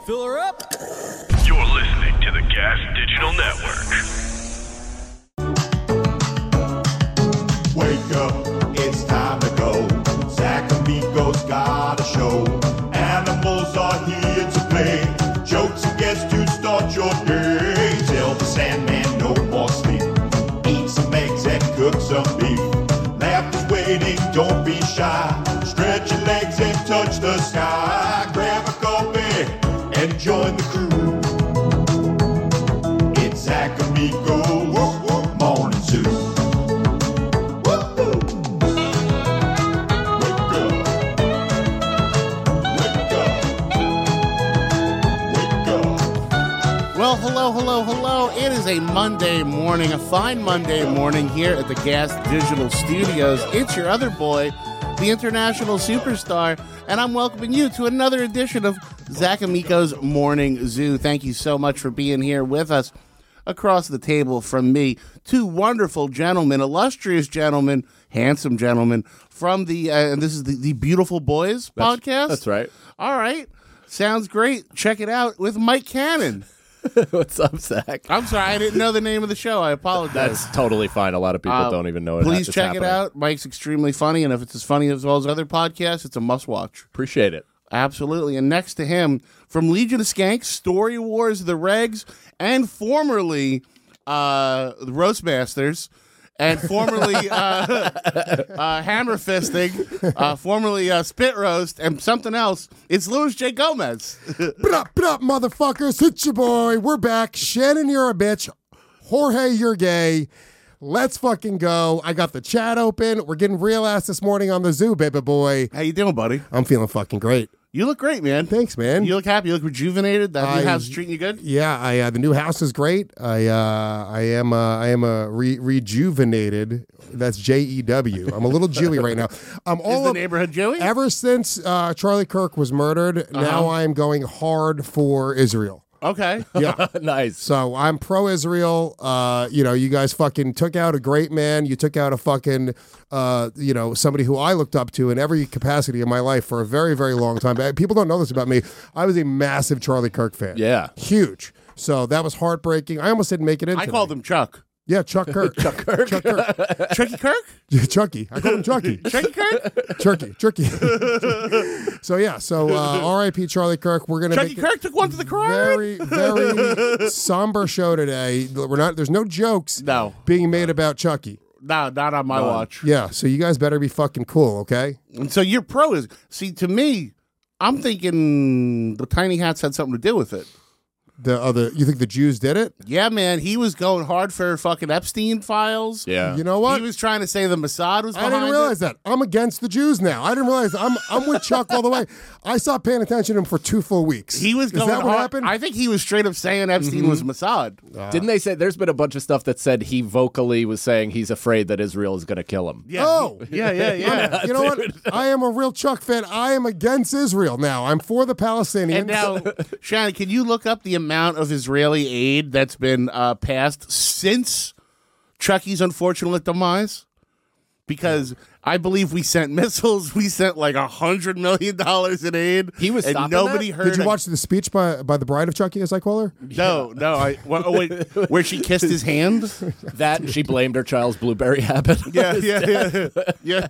Fill her up. You're listening to the Gas Digital Network. Wake up, it's time to go. Zach Amico's got a show. Animals are here to play. Jokes and guests to start your day. Tell the Sandman no more sleep. Eat some eggs and cook some beef. Laughter's waiting, don't be shy. Stretch your legs and touch the sky. Grab a coffee and join the crew. It's Zach Amico's Morning Zoo. Woo-hoo. Wake up. Wake up. Wake up. Well, hello. It is a Monday morning, a fine Monday morning here at the Gas Digital Studios. It's your other boy, the international superstar, and I'm welcoming you to another edition of Zach Amico's Morning Zoo. Thank you so much for being here with us. Across the table from me, two wonderful gentlemen, illustrious gentlemen, handsome gentlemen from the, and this is the Beautiful Boys podcast. That's right. All right. Sounds great. Check it out with Mike Cannon. What's up, Zach? I'm sorry, I didn't know the name of the show. I apologize. That's totally fine. A lot of people don't even know it. Please it's check happening. it out. Mike's extremely funny, and if it's as funny as well as other podcasts, it's a must-watch. Appreciate it. Absolutely. And next to him, from Legion of Skanks, Story Wars, The Regs, and formerly the Roast Masters, and formerly Hammer Fisting, formerly Spit Roast, and something else, it's Louis J. Gomez. What up, motherfuckers? It's your boy. We're back. Shannon, you're a bitch. Jorge, you're gay. Let's fucking go. I got the chat open. We're getting real ass this morning on the zoo, baby boy. How you doing, buddy? I'm feeling fucking great. You look great, man. Thanks, man. You look happy. You look rejuvenated. That new house is treating you good? Yeah, the new house is great. I am rejuvenated. That's Jew. I'm a little Jewy right now. Is the neighborhood Jewy? Ever since Charlie Kirk was murdered, now I'm going hard for Israel. Okay. Yeah. Nice. So I'm pro-Israel. You guys fucking took out a great man. You took out a fucking, somebody who I looked up to in every capacity in my life for a very, very long time. People don't know this about me. I was a massive Charlie Kirk fan. Yeah. Huge. So that was heartbreaking. I almost didn't make it in. I called him Chuck. Yeah, Chuck Kirk. Chuck Kirk. Chuck Kirk. Chucky Kirk? Chucky. I called him Chucky. Chucky Kirk? Turkey. So R.I.P. Charlie Kirk. We're gonna Chucky Kirk took one to the crime? very, very somber show today. There's no jokes being made about Chucky. No, not on my watch. Yeah, so you guys better be fucking cool, okay? And so your pro is, see, to me, I'm thinking the tiny hats had something to do with it. You think the Jews did it? Yeah, man. He was going hard for fucking Epstein files. Yeah. You know what? He was trying to say the Mossad was behind I didn't realize that. I'm against the Jews now. I didn't realize I'm with Chuck all the way. I stopped paying attention to him for 2 full weeks. He was going Is that hard. what happened? I think he was straight up saying Epstein was Mossad. Didn't they say there's been a bunch of stuff that said he vocally was saying he's afraid that Israel is going to kill him? Yeah. Oh. Yeah. You know what? I am a real Chuck fan. I am against Israel now. I'm for the Palestinians. And now, Shannon, can you look up the amount of Israeli aid that's been passed since Chucky's unfortunate demise? Because I believe we sent missiles. We sent like $100 million in aid. He was and stopping nobody that? heard. Did you watch the speech by the bride of Chucky, as I call her? No. Wait, where she kissed his hand? That and she blamed her child's blueberry habit. Yeah.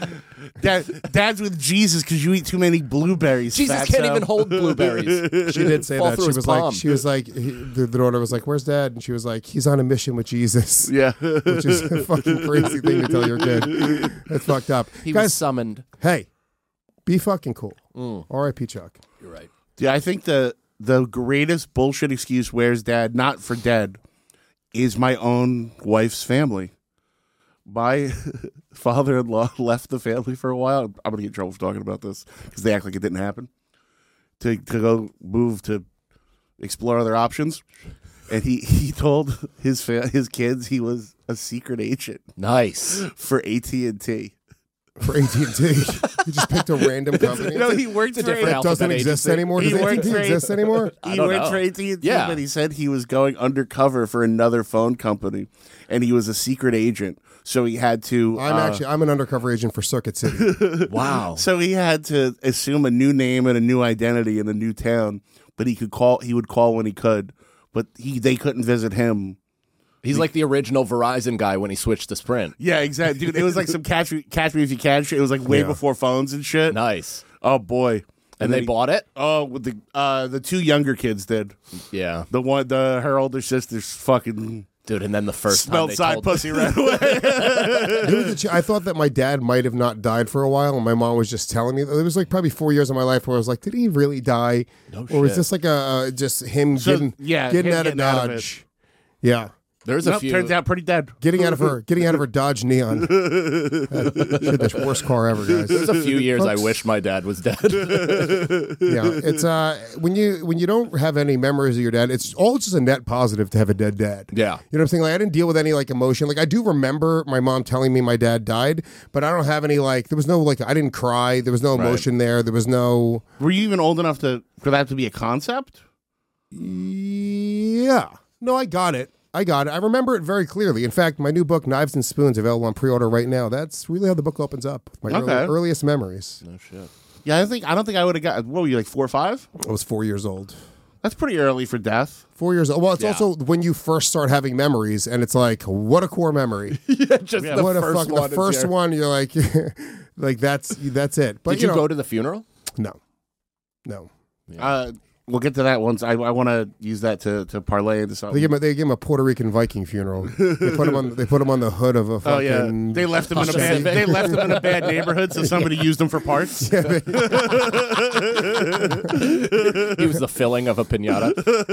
Dad's with Jesus because you eat too many blueberries. Jesus can't even hold blueberries. She did say Fall that. through his palm. The daughter was like, "Where's Dad?" And she was like, "He's on a mission with Jesus." Yeah. Which is a fucking crazy thing to tell your kid. That's fucked up. He Guys, was summoned. hey, be fucking cool. R.I.P. Chuck. You're right. Yeah, I think the greatest bullshit excuse, where's Dad, not for dead, is my own wife's family. My father-in-law left the family for a while. I'm going to get in trouble for talking about this because they act like it didn't happen. To go move to explore other options. And he told his kids he was a secret agent. Nice. For AT&T. For AT&T. He just picked a random company. No, he worked for different It doesn't alphabet exist agency. anymore. Does He worked AT&T for exist anymore? He don't worked know. for AT&T, Yeah. but he said he was going undercover for another phone company, and he was a secret agent. So he had to. I'm an undercover agent for Circuit City. Wow. So he had to assume a new name and a new identity in a new town. But he would call when he could. But they couldn't visit him. He's like the original Verizon guy when he switched to Sprint. Yeah, exactly, dude. It was like some catch me if you can shit. It was like way before phones and shit. Nice. Oh boy. And they bought it? Oh, with the two younger kids did. Yeah. Her older sister's fucking Dude, and then the first smelled time side pussy right away. I thought that my dad might have not died for a while, and my mom was just telling me. It was like probably 4 years of my life where I was like, did he really die? No or was shit. this like just him So, getting out of Dodge? Yeah. There's a few. Turns out pretty dead. Getting out of her Dodge Neon. Shit, the worst car ever, guys. There's a few years I Folks. wish my dad was dead. Yeah, it's when you don't have any memories of your dad, it's all just a net positive to have a dead dad. Yeah. You know what I'm saying? Like I didn't deal with any like emotion. Like I do remember my mom telling me my dad died, but I don't have any like there was no like I didn't cry. There was no emotion there. There was no. Were you even old enough for that to be a concept? Yeah. No, I got it. I remember it very clearly. In fact, my new book, Knives and Spoons, available on pre-order right now. That's really how the book opens up. My earliest memories. No shit. Yeah, I don't think I would have got. What were you, like 4 or 5? I was 4 years old. That's pretty early for death. 4 years old. Well, it's also when you first start having memories, and it's like, what a core memory. Just Yeah. the What a first fuck, one. the first one, you're like, like that's it. But Did you know, go to the funeral? No. We'll get to that once. I want to use that to parlay into something. They gave him a Puerto Rican Viking funeral. They put him on the hood of a fucking. Oh yeah, they left him in a bad. They left him in a bad neighborhood, so somebody used him for parts. He was the filling of a piñata.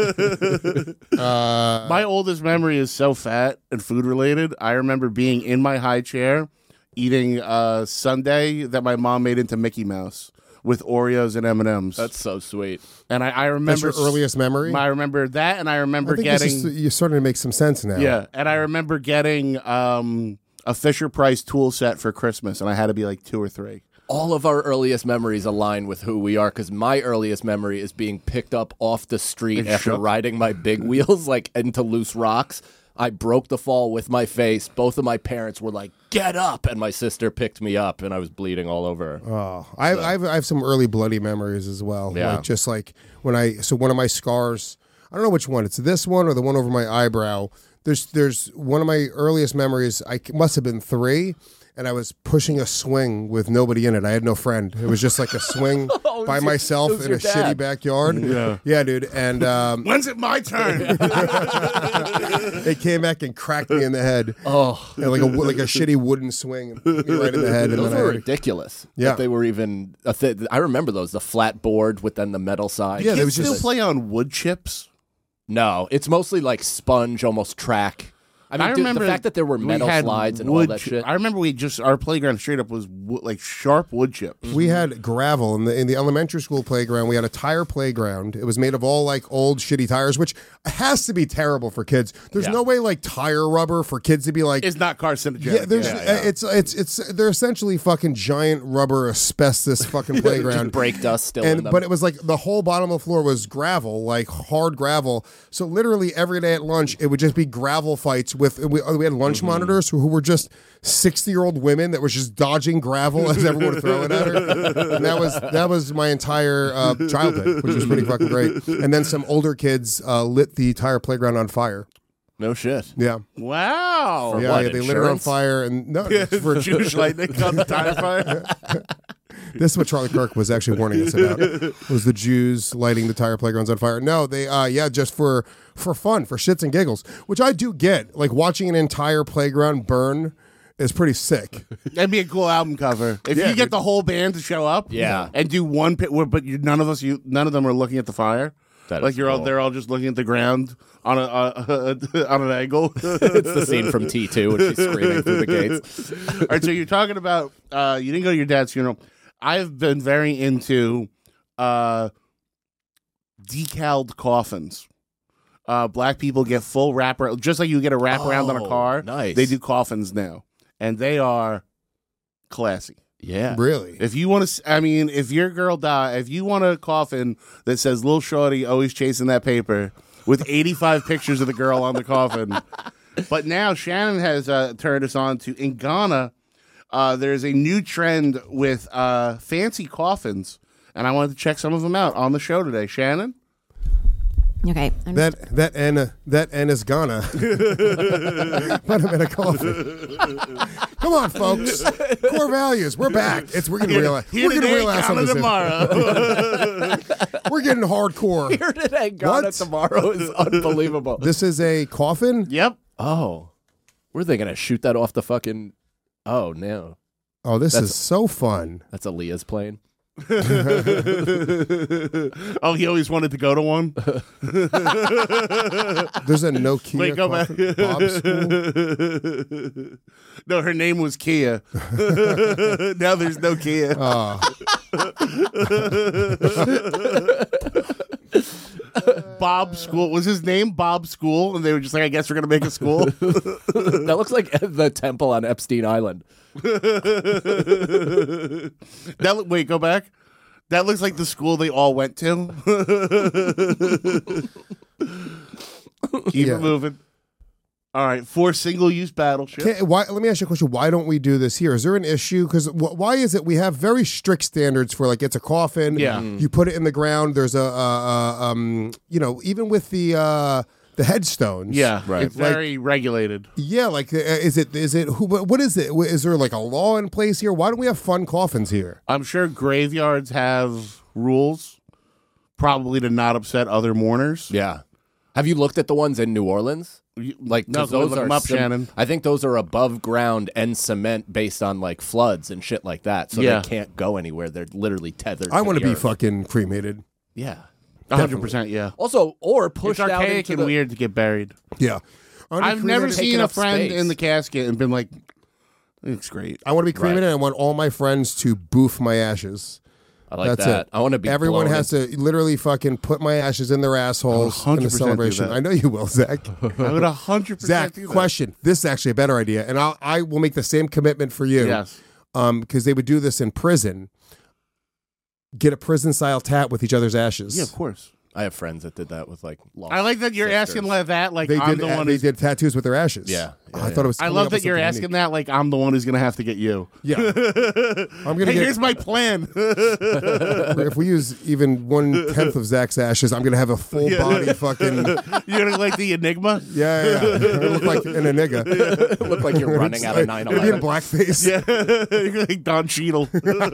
My oldest memory is so fat and food related. I remember being in my high chair eating a sundae that my mom made into Mickey Mouse with Oreos and M&Ms. That's so sweet. And I remember That's your earliest memory. I remember that, and I remember I think getting you're starting to make some sense now. yeah, and I remember getting a Fisher Price tool set for Christmas, and I had to be like 2 or 3. All of our earliest memories align with who we are, because my earliest memory is being picked up off the street It after shook. riding my big wheels like into loose rocks. I broke the fall with my face. Both of my parents were like, "Get up!" and my sister picked me up, and I was bleeding all over. Oh, I have some early bloody memories as well. Yeah. Like just like one of my scars. I don't know which one. It's this one or the one over my eyebrow. There's one of my earliest memories. I must have been 3. And I was pushing a swing with nobody in it. I had no friend. It was just like a swing by myself in a shitty backyard. Yeah, dude. And When's it my turn? it came back and cracked me in the head. Oh, And like a shitty wooden swing, and hit me right in the head. And those then were I ridiculous. Yeah. That they were even. I remember those. The flat board with then the metal side. Yeah, Kids there was still just play on wood chips. No, it's mostly like sponge, almost track. I mean, dude, remember the fact that there were we metal had slides and all wood that shit. I remember our playground straight up was like sharp wood chips. we had gravel in the elementary school playground. We had a tire playground. It was made of all like old shitty tires, which has to be terrible for kids. There's no way like tire rubber for kids to be like. It's not carcinogenic. Yeah, there's they're essentially fucking giant rubber asbestos fucking playground. Brake dust still in them. But it was like the whole bottom of the floor was gravel, like hard gravel. So literally every day at lunch, it would just be gravel fights with. We had lunch monitors who were just 60-year-old women that was just dodging gravel as everyone would throw it at her. And that was my entire childhood, which was pretty fucking great. And then some older kids lit the entire playground on fire. No shit. Yeah. Wow. For Yeah, what, yeah, they lit it on insurance? fire, and no, for Jewish lightning on the tire fire. this is what Charlie Kirk was actually warning us about. Was the Jews lighting the tire playgrounds on fire? No, they just for fun, for shits and giggles, which I do get. Like watching an entire playground burn is pretty sick. That'd be a cool album cover. If you get the whole band to show up, Yeah. and do one pit, but none of them are looking at the fire. That Like is cool. they're all just looking at the ground on on an angle. It's the scene from T2 when she's screaming through the gates. All right, so you're talking about you didn't go to your dad's funeral. I've been very into decaled coffins. Black people get full wrapper, just like you get a wraparound on a Oh, car. nice. They do coffins now, and they are classy. Yeah. Really? If you want to, if your girl if you want a coffin that says "Lil Shorty always chasing that paper" with 85 pictures of the girl on the coffin, But now Shannon has turned us on to in Ghana. There's a new trend with fancy coffins, and I wanted to check some of them out on the show today. Shannon? Okay. That N is Ghana. Put him in a coffin. Come on, folks. Core values. We're back. We're gonna realize. Here We're gonna today, realize Ghana something. tomorrow. We're getting hardcore. Here today, Ghana What? tomorrow is unbelievable. This is a coffin. Yep. Oh, were they gonna shoot that off the fucking? Oh no, Oh, this is so fun. that's Aaliyah's plane. Oh, he always wanted to go to one. There's a Nokia. Wait, go back. coffin. Bob's school. No, her name was Kia. Now there's no Kia. Bob School was his name. Bob School, and they were just like, "I guess we're gonna make a school." That looks like the temple on Epstein Island. Wait, go back. That looks like the school they all went to. Keep Yeah. it moving. All right, 4 single-use battleships. Let me ask you a question. Why don't we do this here? Is there an issue? Because why is it we have very strict standards for, like, it's a coffin. Yeah. You put it in the ground. There's even with the headstones. Yeah, Right. It's very regulated. Yeah, like is it what is it? Is there like a law in place here? Why don't we have fun coffins here? I'm sure graveyards have rules, probably to not upset other mourners. Yeah. Have you looked at the ones in New Orleans? Like, No, 'cause go those look are 'em up, Shannon. I think those are above ground and cement based on like floods and shit like that. So Yeah. they can't go anywhere. They're literally tethered. I want to the be earth. fucking cremated. Yeah. 100%, yeah. Also, or It's pushed out archaic into and the weird to get buried. Yeah, I've never Taking seen a up friend space. in the casket and been like, "It's great." I want to be cremated. And I want all my friends to boof my ashes. I like That's that. it. I want to be. Everyone blown has to literally fucking put my ashes in their assholes I'll in 100% the do celebration. that. I know you will, Zach. I would 100% Zach, do that. question. This is actually a better idea, and I will make the same commitment for you. Yes. Because they would do this in prison. Get a prison style tat with each other's ashes. Yeah, of course. I have friends that did that with like. Lost I like that you're sisters. asking like that. Like They I'm did. the one. They Who's, did tattoos with their ashes. Yeah. I thought it was. I coming love up that with you're something asking unique. that. Like I'm the one who's gonna have to get you. Yeah. I'm gonna Hey, get. here's my plan. If we use even 1/10 of Zach's ashes, I'm gonna have a full body fucking. You're gonna like the Enigma. Yeah. I look like an enigma. Look like you're running out of Maybe in 9/11. blackface. Yeah, you're like Don Cheadle.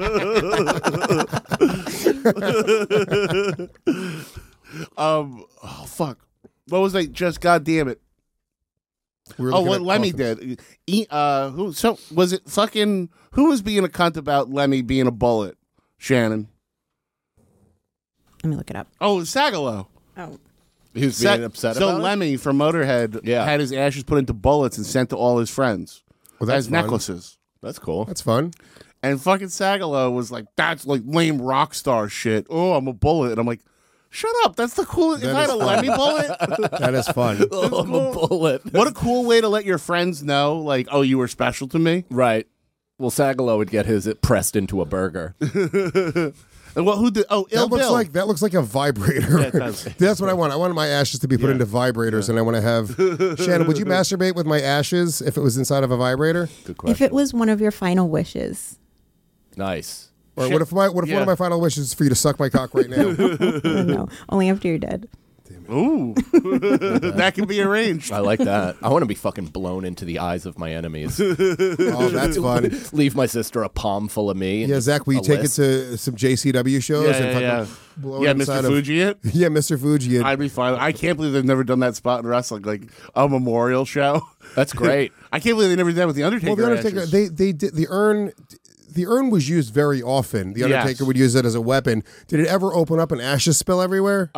Oh fuck! What was I just? God damn it! We were Oh, looking what at Lemmy coffins. did? Who? So was it fucking? Who was being a cunt about Lemmy being a bullet? Shannon. Let me look it up. Oh, it was Sagalo. Oh. He was being upset so about it? Lemmy from Motorhead Yeah. had his ashes put into bullets and sent to all his friends Well, that's as fun. necklaces. That's cool. That's fun. And fucking Sagalo was like, "That's like lame rock star shit." Oh, I'm a bullet, and I'm like, "Shut up! That's the coolest." If That I had is a fun. Lemmy bullet, That is fun. Oh, I'm a bullet. what a cool way to let your friends know, like, "Oh, you were special to me." Right. Well, Sagalo would get his pressed into a burger. And what? Who did? Oh, Ill Bill. That looks like a vibrator. it does. That's what I want. I want my ashes to be put into vibrators, and I want to have. Shannon, would you masturbate with my ashes if it was inside of a vibrator? Good question. If it was one of your final wishes. Nice. Or Shit. what if one Yeah. of my final wishes is for you to suck my cock right now? No, only after you're dead. Ooh, that can be arranged. I like that. I want to be fucking blown into the eyes of my enemies. Oh, that's fun. Leave my sister a palm full of me. and Yeah, Zach, will you a take list. it to some JCW shows Yeah, and yeah, fucking yeah. blow Yeah, it inside Mr. of Fuji. It. Yeah, Mr. Fuji. I'd be fine. I can't believe they've never done that spot in wrestling, like a memorial show. That's great. I can't believe they never did that with the Undertaker. Well, the Undertaker, ashes. they did the urn. The urn was used very often. The Undertaker Yes. would use it as a weapon. Did it ever open up and ashes spill everywhere?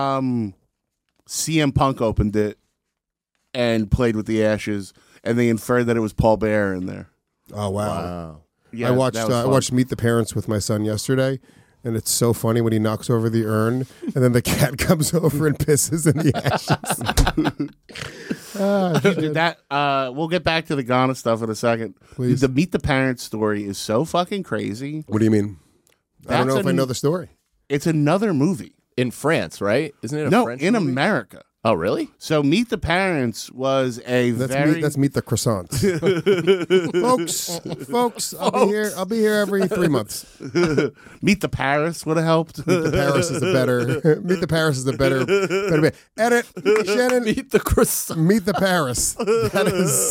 CM Punk opened it and played with the ashes, and they inferred that it was Paul Bearer in there. Oh wow! Wow. Yeah, I watched that was I fun. watched Meet the Parents with my son yesterday, and it's so funny when he knocks over the urn, and then the cat comes over and pisses in the ashes. Did that. We'll get back to the Ghana stuff in a second. Please. The Meet the Parents story is so fucking crazy. What do you mean? I don't That's know if I know the story. It's another movie. In France, right? Isn't it a No, French in movie? America. Oh, really? So Meet the Parents was a That's meet the croissants, folks. I'll be here every 3 months. Meet the Paris would have helped. Meet the Paris is a better. Meet the Paris is a better. Edit, Shannon. Meet the croissant. Meet the Paris. That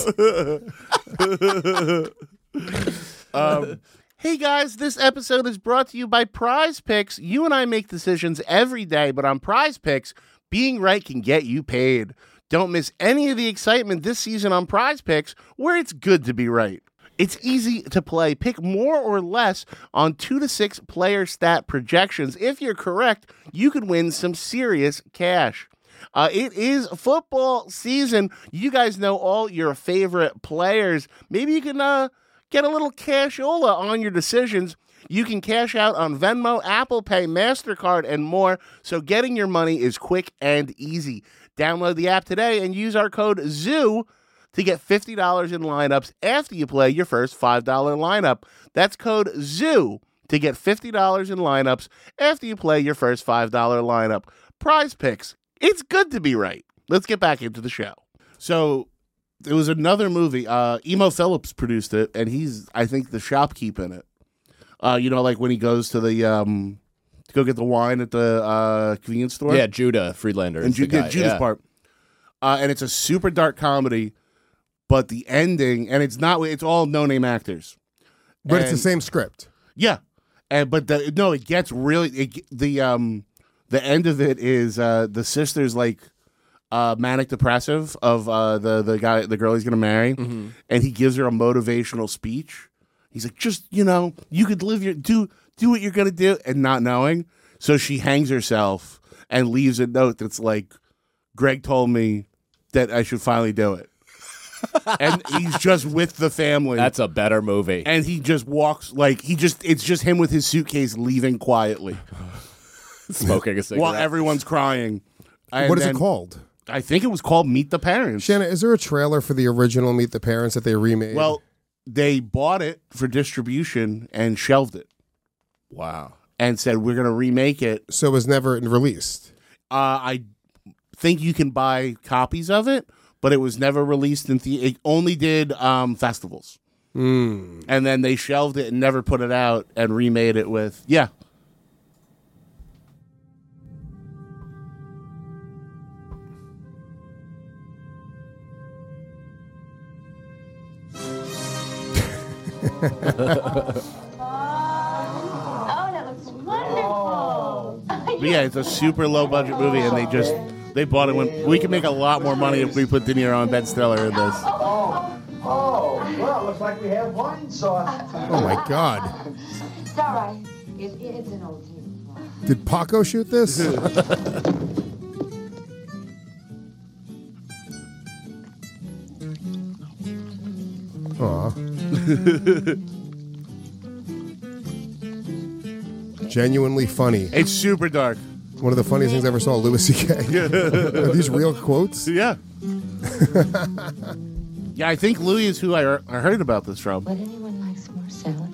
is. Hey guys, this episode is brought to you by Prize Picks. You and I make decisions every day, but on Prize Picks, being right can get you paid. Don't miss any of the excitement this season on Prize Picks, where it's good to be right. It's easy to play. Pick more or less on 2 to 6 player stat projections. If you're correct, you could win some serious cash. It is football season. You guys know all your favorite players. Maybe you can get a little cashola on your decisions. You can cash out on Venmo, Apple Pay, MasterCard, and more, so getting your money is quick and easy. Download the app today and use our code ZOO to get $50 in lineups after you play your first $5 lineup. That's code ZOO to get $50 in lineups after you play your first $5 lineup. Prize Picks. It's good to be right. Let's get back into the show. So there was another movie. Emo Phillips produced it, and he's, I think, the shopkeep in it. Like when he goes to the to go get the wine at the convenience store. Yeah, Judah Friedlander. And Judah's part. And it's a super dark comedy, but the ending, and it's all no-name actors. But it's the same script. Yeah. It gets really, the end of it is the sister's like manic depressive of the girl he's going to marry. Mm-hmm. And he gives her a motivational speech. He's like, just, you could do what you're going to do, and not knowing. So she hangs herself and leaves a note that's like, Greg told me that I should finally do it. And he's just with the family. That's a better movie. And he just walks it's just him with his suitcase leaving quietly. Smoking a cigarette. While everyone's crying. What is it called? I think it was called Meet the Parents. Shanna, is there a trailer for the original Meet the Parents that they remade? Well, they bought it for distribution and shelved it. Wow. And said, we're going to remake it. So it was never released? I think you can buy copies of it, but it was never released in it only did festivals. And then they shelved it and never put it out and remade it with, yeah. Oh, that looks wonderful. But yeah, it's a super low budget movie, and they bought it when we can make a lot more money if we put De Niro and Ben Stiller in this. Oh, well, looks like we have wine sauce. Oh my God! It's all right. It's an old team. Did Paco shoot this? Aw. Genuinely funny. It's super dark. One of the funniest things I ever saw, Louis C.K. Are these real quotes? Yeah. Yeah, I think Louis is who I heard about this from. Would anyone like some more salad?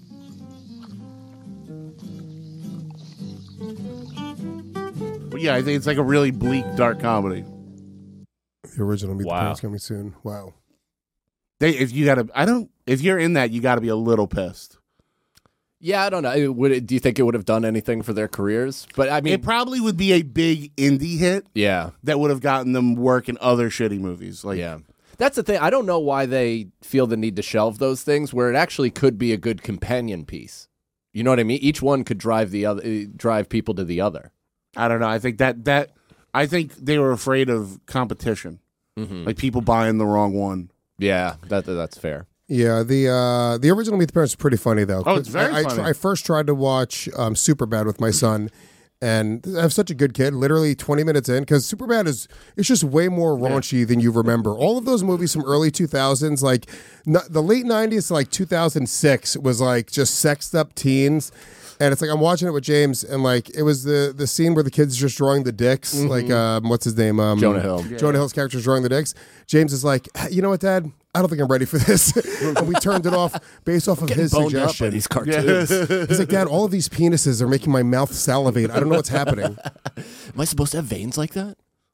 But yeah, I think it's like a really bleak, dark comedy. The original Meet the Wow. Parents coming soon. Wow. If you're in that, you got to be a little pissed. Yeah, I don't know. Do you think it would have done anything for their careers? But I mean, It probably would be a big indie hit yeah, that would have gotten them work in other shitty movies. Like, yeah. That's the thing. I don't know why they feel the need to shelve those things where it actually could be a good companion piece. You know what I mean? Each one could drive people to the other. I don't know. I think I think they were afraid of competition, like people buying the wrong one. Yeah, that's fair. Yeah, the original Meet the Parents is pretty funny though. Oh, it's very funny. I first tried to watch Superbad with my son, and I have such a good kid. Literally 20 minutes in, because Superbad it's just way more raunchy than you remember. All of those movies from early 2000s, like the late 90s to like 2006, was like just sexed up teens. And it's like I'm watching it with James, and like it was the scene where the kid's just drawing the dicks, like what's his name, Jonah Hill. Jonah Hill's character's drawing the dicks. James is like, you know what, Dad? I don't think I'm ready for this. And we turned it off based off of his Boned up by suggestion. these cartoons. He's like, Dad, all of these penises are making my mouth salivate. I don't know what's happening. Am I supposed to have veins like that?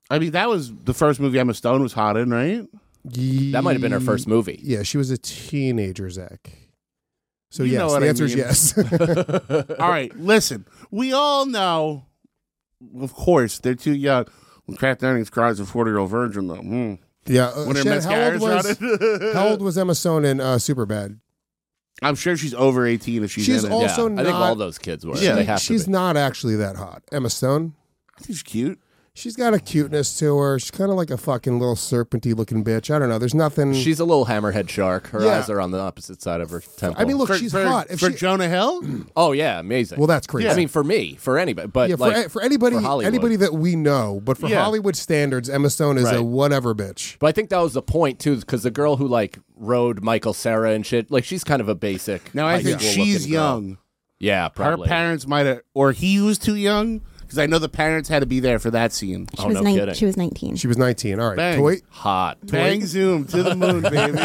I mean, that was the first movie Emma Stone was hot in, right? That might have been her first movie. Yeah, she was a teenager, Zach. So You know yes, what the I answer is mean. yes. All right, listen. We all know, of course, they're too young. When Kraft Earnings cries a 40-year-old virgin, though. Yeah, When her Shannon, mascara's running. how old was Emma Stone in Superbad? I'm sure she's over 18 if she's in it. also I think not- all those kids were. Yeah. They have She's to be. not actually that hot. Emma Stone. I think she's cute. She's got a cuteness to her. She's kind of like a fucking little serpenty looking bitch. I don't know. There's nothing. She's a little hammerhead shark. Her Yeah. eyes are on the opposite side of her temple. I mean, look, For- she's for- hot. If for she, Jonah Hill? oh yeah, amazing. well, that's crazy. I mean, for me, for anybody, but yeah, like for anybody, for Hollywood. anybody that we know, but for Yeah. Hollywood standards, Emma Stone is a Right. whatever bitch. But I think that was the point too, because the girl who like rode Michael Cera and shit, like she's kind of a basic. Now, I high think school she's looking girl. young. Yeah, probably. Her parents might have, or he was too young, because I know the parents had to be there for that scene. She Oh, was no nine- kidding. She was 19. She was 19. All right. Bang. Toy Hot. Bang zoom to the moon,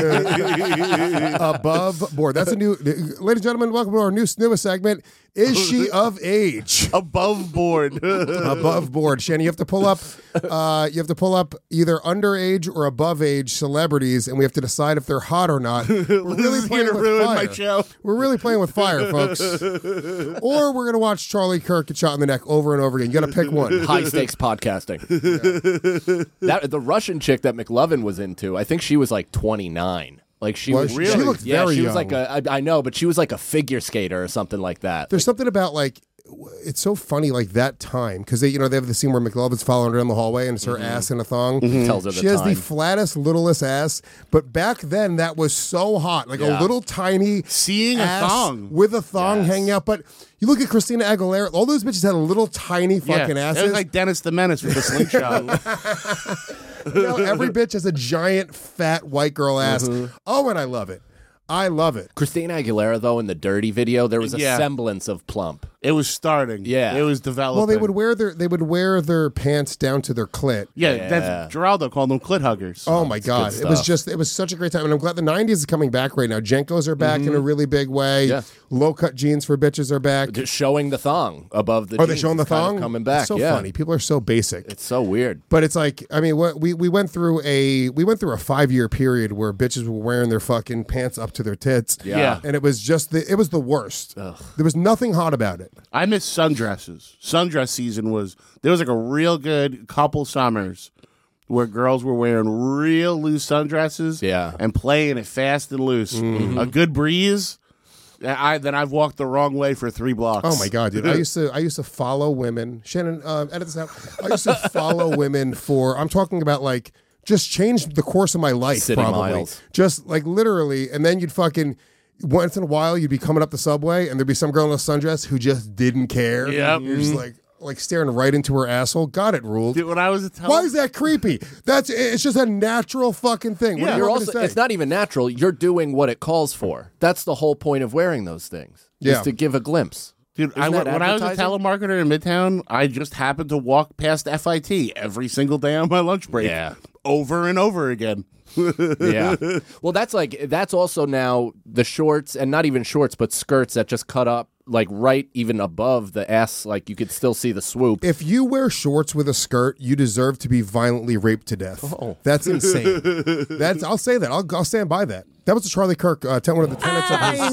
baby. above board. That's a new. Ladies and gentlemen, welcome to our newest segment. Is she of age? Above board. Above board. Shannon, you have to pull up. You have to pull up either underage or above age celebrities, and we have to decide if they're hot or not. We're This is playing gonna with ruin fire. my show. We're really playing with fire, folks. Or we're gonna watch Charlie Kirk get shot in the neck over and over again. You got to pick one. High stakes podcasting. That the Russian chick that McLovin was into, I think she was like 29. Like she Was was she? really, She looked yeah, very she was young. like I know, but she was like a figure skater or something like that. There's something about like it's so funny like that time because they have the scene where McLovin's following her down the hallway and it's her ass in a thong. Tells her the She has the time. flattest, littlest ass, but back then that was so hot, like a Yeah. little tiny Seeing a ass thong. with a thong Yes. hanging out. But you look at Christina Aguilera; all those bitches had a little tiny fucking yeah. asses. It was like Dennis the Menace with the slingshot. Every bitch has a giant fat white girl ass. Oh, and I love it. I love it. Christina Aguilera though in the Dirty video, there was a Yeah. semblance of plump. It was starting. Yeah. It was developing. Well, they would wear their pants down to their clit. Yeah, Yeah. that's Geraldo called them clit huggers. Oh my God! good It was such a great time, and I'm glad the '90s is coming back right now. Jenkos are back in a really big way. Yeah. Low cut jeans for bitches are back. Just showing the thong above the Are they jeans. showing the It's kind of thong? coming back? It's so yeah. funny. People are so basic. It's so weird. But it's like, I mean, we went through a 5-year period where bitches were wearing their fucking pants up to their tits. Yeah. And it was just the worst. There was nothing hot about it. I miss sundresses. Sundress season there was like a real good couple summers where girls were wearing real loose sundresses Yeah. and playing it fast and loose. A good breeze. Then I've walked the wrong way for 3 blocks. Oh my God, dude! I used to follow women. Shannon, edit this out. I used to follow women for. I'm talking about like just changed the course of my life. City probably miles. just like literally, and then you'd fucking. Once in a while, you'd be coming up the subway, and there'd be some girl in a sundress who just didn't care. Yep. You're just like staring right into her asshole. God, it ruled. Dude, when I was a Why is that creepy? It's just a natural fucking thing. What do you You're want me also, to say? it's not even natural. You're doing what it calls for. That's the whole point of wearing those things. Yeah. Is to give a glimpse. Dude, Isn't that when I was a advertising? telemarketer in Midtown, I just happened to walk past FIT every single day on my lunch break. Yeah. Over and over again. Yeah. Well, that's also now the shorts, and not even shorts, but skirts that just cut up like right even above the ass. Like you could still see the swoop. If you wear shorts with a skirt, you deserve to be violently raped to death. Oh. That's insane. I'll say that. I'll stand by that. That was Charlie Kirk. One of the tenets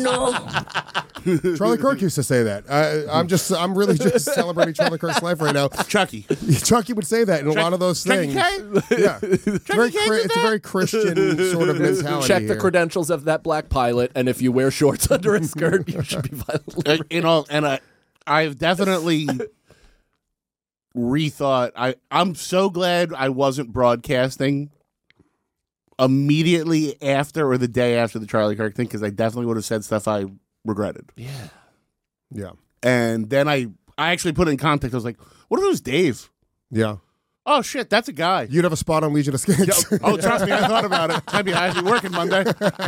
of his. Charlie Kirk used to say that. I'm really just celebrating Charlie Kirk's life right now. Chucky. Chucky would say that in a lot of those Chucky things. K? Yeah, it's a very Christian sort of mentality. Check the here. credentials of that black pilot, and if you wear shorts under a skirt, you should be violently. I've definitely rethought. I'm so glad I wasn't broadcasting immediately after or the day after the Charlie Kirk thing, because I definitely would have said stuff I regretted. Yeah, And then I actually put it in context. I was like, what if it was Dave? yeah. Oh shit, that's a guy. You'd have a spot on Legion of Skanks. Oh, trust me, I thought about it. I'd be working Monday.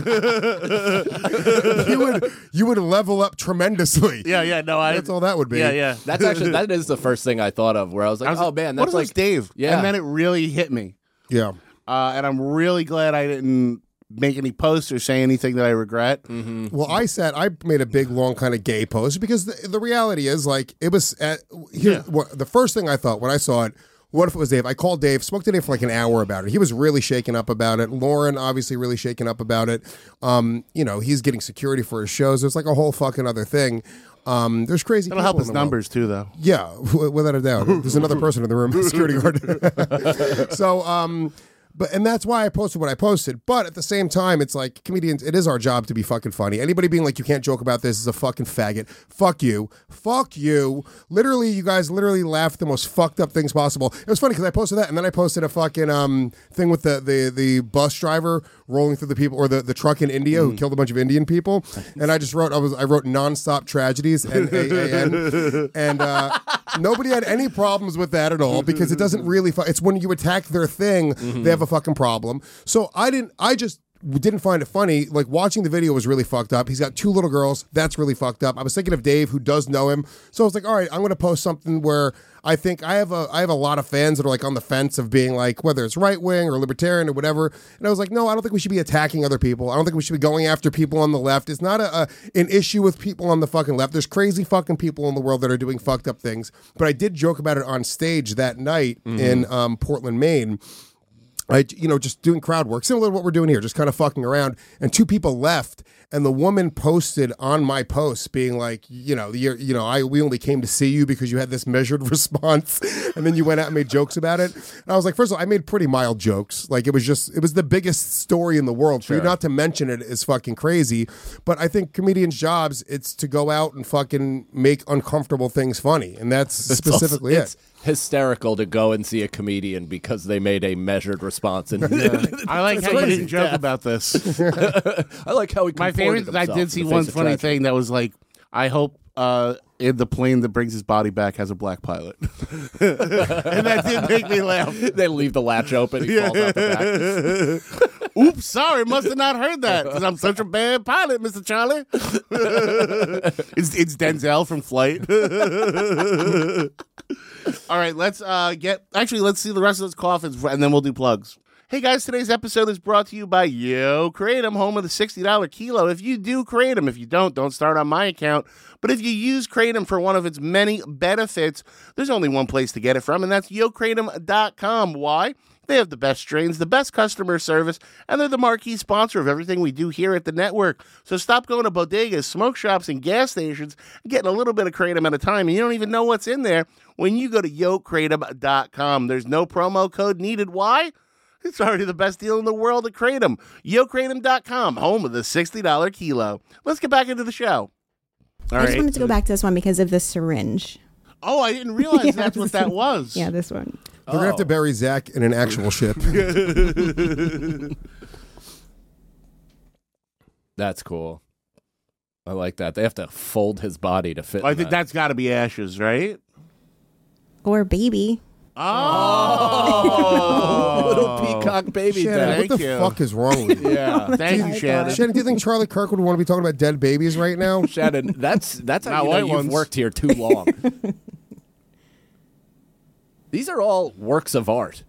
you would level up tremendously. Yeah, no, That's all that would be. Yeah. That is the first thing I thought of. Where I was like, oh man, what that's if it was like Dave? Yeah. And then it really hit me. Yeah. And I'm really glad I didn't make any posts or say anything that I regret. Well, I made a big, long kind of gay post because the reality is, like, it was, the first thing I thought when I saw it What if it was Dave? I called Dave, spoke to Dave for like an hour about it. He was really shaken up about it. Lauren, obviously, really shaken up about it. He's getting security for his shows. There's like a whole fucking other thing. There's crazy It'll people help in his the world. numbers too, though. Yeah, without a doubt. There's another person in the room, security guard. So, and that's why I posted what I posted. But at the same time, it's like comedians, it is our job to be fucking funny. Anybody being like, you can't joke about this is a fucking faggot. Fuck you. Fuck you. Literally, you guys literally laughed the most fucked up things possible. It was funny because I posted that and then I posted a fucking thing with the bus driver rolling through the people, or the truck in India who killed a bunch of Indian people. And I just wrote, I wrote nonstop tragedies, NAAN. And nobody had any problems with that at all because it doesn't really, it's when you attack their thing, they have a fucking problem. So I just didn't find it funny. Like, watching the video was really fucked up. He's got 2 little girls. That's really fucked up. I was thinking of Dave, who does know him. So I was like, all right, I'm going to post something where I think I have a lot of fans that are like on the fence of being like, whether it's right wing or libertarian or whatever. And I was like, no, I don't think we should be attacking other people. I don't think we should be going after people on the left. It's not an issue with people on the fucking left. There's crazy fucking people in the world that are doing fucked up things. But I did joke about it on stage that night in Portland, Maine. Just doing crowd work, similar to what we're doing here, just kind of fucking around. And 2 people left, and the woman posted on my post being like, we only came to see you because you had this measured response, and then you went out and made jokes about it. And I was like, first of all, I made pretty mild jokes. Like, it was the biggest story in the world. For you not to mention it is fucking crazy. But I think comedians' jobs, it's to go out and fucking make uncomfortable things funny, and that's specifically it. Hysterical to go and see a comedian because they made a measured response. And I like how you didn't joke about this. I like how he My favorite, I did see one funny thing that was like, I hope in the plane that brings his body back has a black pilot. And that did make me laugh. They leave the latch open. He falls out the back. Oops, sorry, must have not heard that because I'm such a bad pilot, Mr. Charlie. It's Denzel from Flight. All right, let's see the rest of those coffins, and then we'll do plugs. Hey guys, today's episode is brought to you by Yo Kratom, home of the $60 kilo. If you do Kratom, if you don't start on my account. But if you use Kratom for one of its many benefits, there's only one place to get it from, and that's YoKratom.com. Why? They have the best strains, the best customer service, and they're the marquee sponsor of everything we do here at the network. So stop going to bodegas, smoke shops, and gas stations and getting a little bit of Kratom at a time, and you don't even know what's in there when you go to YoKratom.com. There's no promo code needed. Why? It's already the best deal in the world at Kratom. YoKratom.com, home of the $60 kilo. Let's get back into the show. I just wanted to go back to this one because of the syringe. Oh, I didn't realize that's what that was. Yeah, this one. We're going to have to bury Zach in an actual ship. That's cool. I like that. They have to fold his body to fit. I think that's got to be ashes, right? Or baby. Oh, little peacock baby. Shannon, what the fuck is wrong with you? Yeah, Thank you, Shannon. Shannon, do you think Charlie Kirk would want to be talking about dead babies right now? Shannon, that's how Not you've worked here too long. These are all works of art.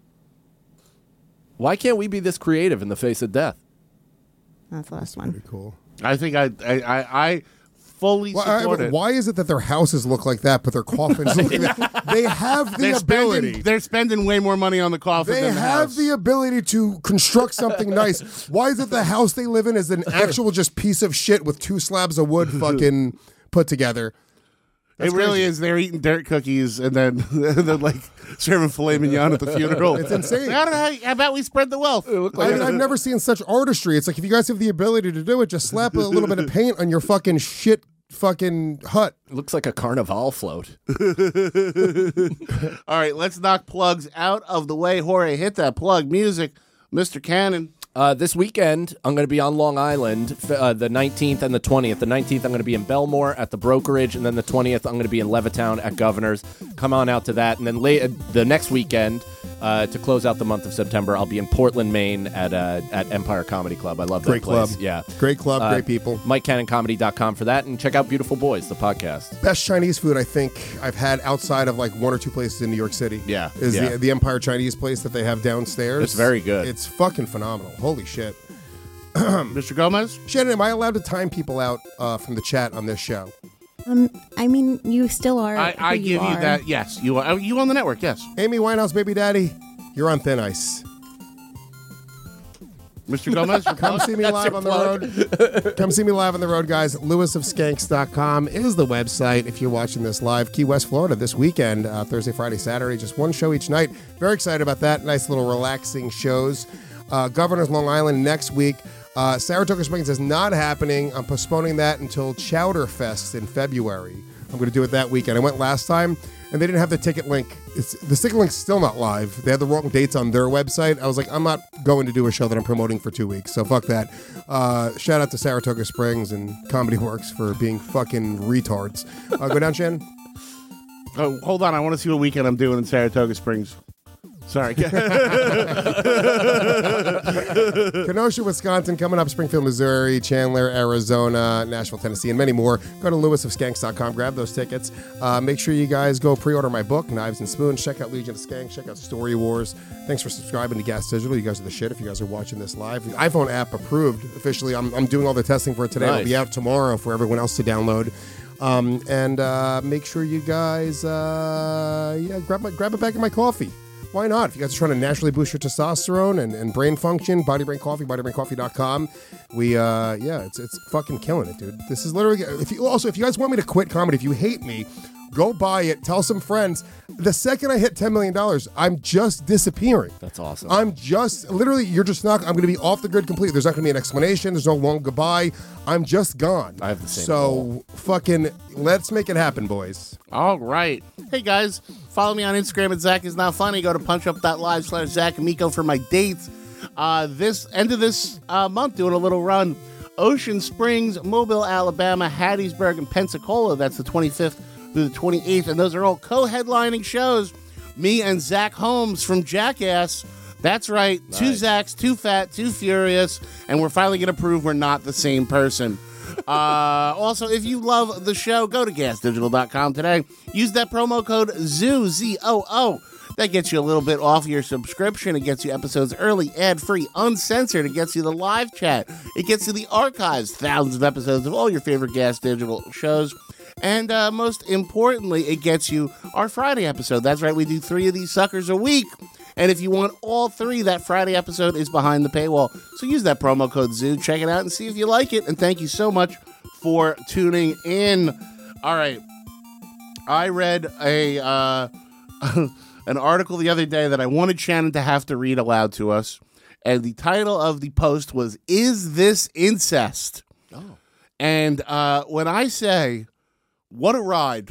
Why can't we be this creative in the face of death? That's the last one. Pretty cool. I think I fully support it. Why is it that their houses look like that, but their coffins look like that? They have the ability. They're spending way more money on the coffin They than the have house. the ability to construct something nice. Why is it the house they live in is an actual just piece of shit with 2 slabs of wood fucking put together? It really is. They're eating dirt cookies and then they're like serving filet mignon at the funeral. It's insane. How about we spread the wealth? I've never seen such artistry. It's like, if you guys have the ability to do it, just slap a little bit of paint on your fucking shit fucking hut. It looks like a carnival float. All right, let's knock plugs out of the way. Jorge, hit that plug music. Mr. Cannon. This weekend, I'm going to be on Long Island, the 19th and the 20th. The 19th, I'm going to be in Belmore at the Brokerage, and then the 20th, I'm going to be in Levittown at Governor's. Come on out to that. And then the next weekend, to close out the month of September, I'll be in Portland, Maine at Empire Comedy Club. I love that Great place. club. Yeah. Great club, great people. MikeCannonComedy.com for that, and check out Beautiful Boys, the podcast. Best Chinese food I think I've had outside of like 1 or 2 places in New York City. Yeah, Is yeah. the Empire Chinese place that they have downstairs. It's very good. It's fucking phenomenal. Holy shit. Mr. Gomez? Shannon, am I allowed to time people out from the chat on this show? I mean, you still are. I who give you are. that. Yes, you are. You on the network? Yes, Amy Winehouse, baby daddy, you're on thin ice. Mr. Gomez. Come see me live on the road. Come see me live on the road, guys. LewisofSkanks.com is the website if you're watching this live. Key West, Florida this weekend, Thursday, Friday, Saturday. Just one show each night. Very excited about that. Nice little relaxing shows. Governor's Long Island next week. Saratoga Springs is not happening. I'm postponing that until Chowder Fest in February. I'm going to do it that weekend. I went last time, and they didn't have the ticket link. The ticket link's still not live. They had the wrong dates on their website. I was like, I'm not going to do a show that I'm promoting for 2 weeks, so fuck that. Shout out to Saratoga Springs and Comedy Works for being fucking retards. Go down, Shannon. Oh, hold on. I want to see what weekend I'm doing in Saratoga Springs. Sorry. Kenosha, Wisconsin, coming up, Springfield, Missouri, Chandler, Arizona, Nashville, Tennessee, and many more. Go to lewisofskanks.com, grab those tickets. Make sure you guys go pre-order my book, Knives and Spoons. Check out Legion of Skanks. Check out Story Wars. Thanks for subscribing to Gas Digital. You guys are the shit if you guys are watching this live. The iPhone app approved officially. I'm doing all the testing for it today. Nice. It'll be out tomorrow for everyone else to download. And make sure you guys grab a bag of my coffee. Why not? If you guys are trying to naturally boost your testosterone and brain function, Body Brain Coffee, bodybraincoffee.com. It's fucking killing it, dude. This is literally, if you guys want me to quit comedy, if you hate me, go buy it, tell some friends. The second I hit $10 million, I'm just disappearing. That's awesome. I'm just, literally, you're just not, I'm going to be off the grid completely. There's not going to be an explanation. There's no long goodbye. I'm just gone. I have the same So, goal. fucking, let's make it happen, boys. All right. Hey, guys. Follow me on Instagram at Zach Is Not Funny. Go to punchup.live/Zach Amico for my dates. This end of this month, doing a little run. Ocean Springs, Mobile, Alabama, Hattiesburg, and Pensacola. That's the 25th through the 28th. And those are all co-headlining shows. Me and Zach Holmes from Jackass. That's right. Nice. Two Zachs, too fat, too furious. And we're finally going to prove we're not the same person. Also, if you love the show, go to gasdigital.com today. Use that promo code ZOO, Z-O-O. That gets you a little bit off your subscription. It gets you episodes early, ad-free, uncensored. It gets you the live chat. It gets you the archives, thousands of episodes of all your favorite Gas Digital shows. And most importantly, it gets you our Friday episode. That's right, we do 3 of these suckers a week. And if you want all 3, that Friday episode is behind the paywall. So use that promo code ZOO, check it out, and see if you like it. And thank you so much for tuning in. All right. I read an article the other day that I wanted Shannon to have to read aloud to us. And the title of the post was, "Is This Incest?" Oh. And when I say, what a ride,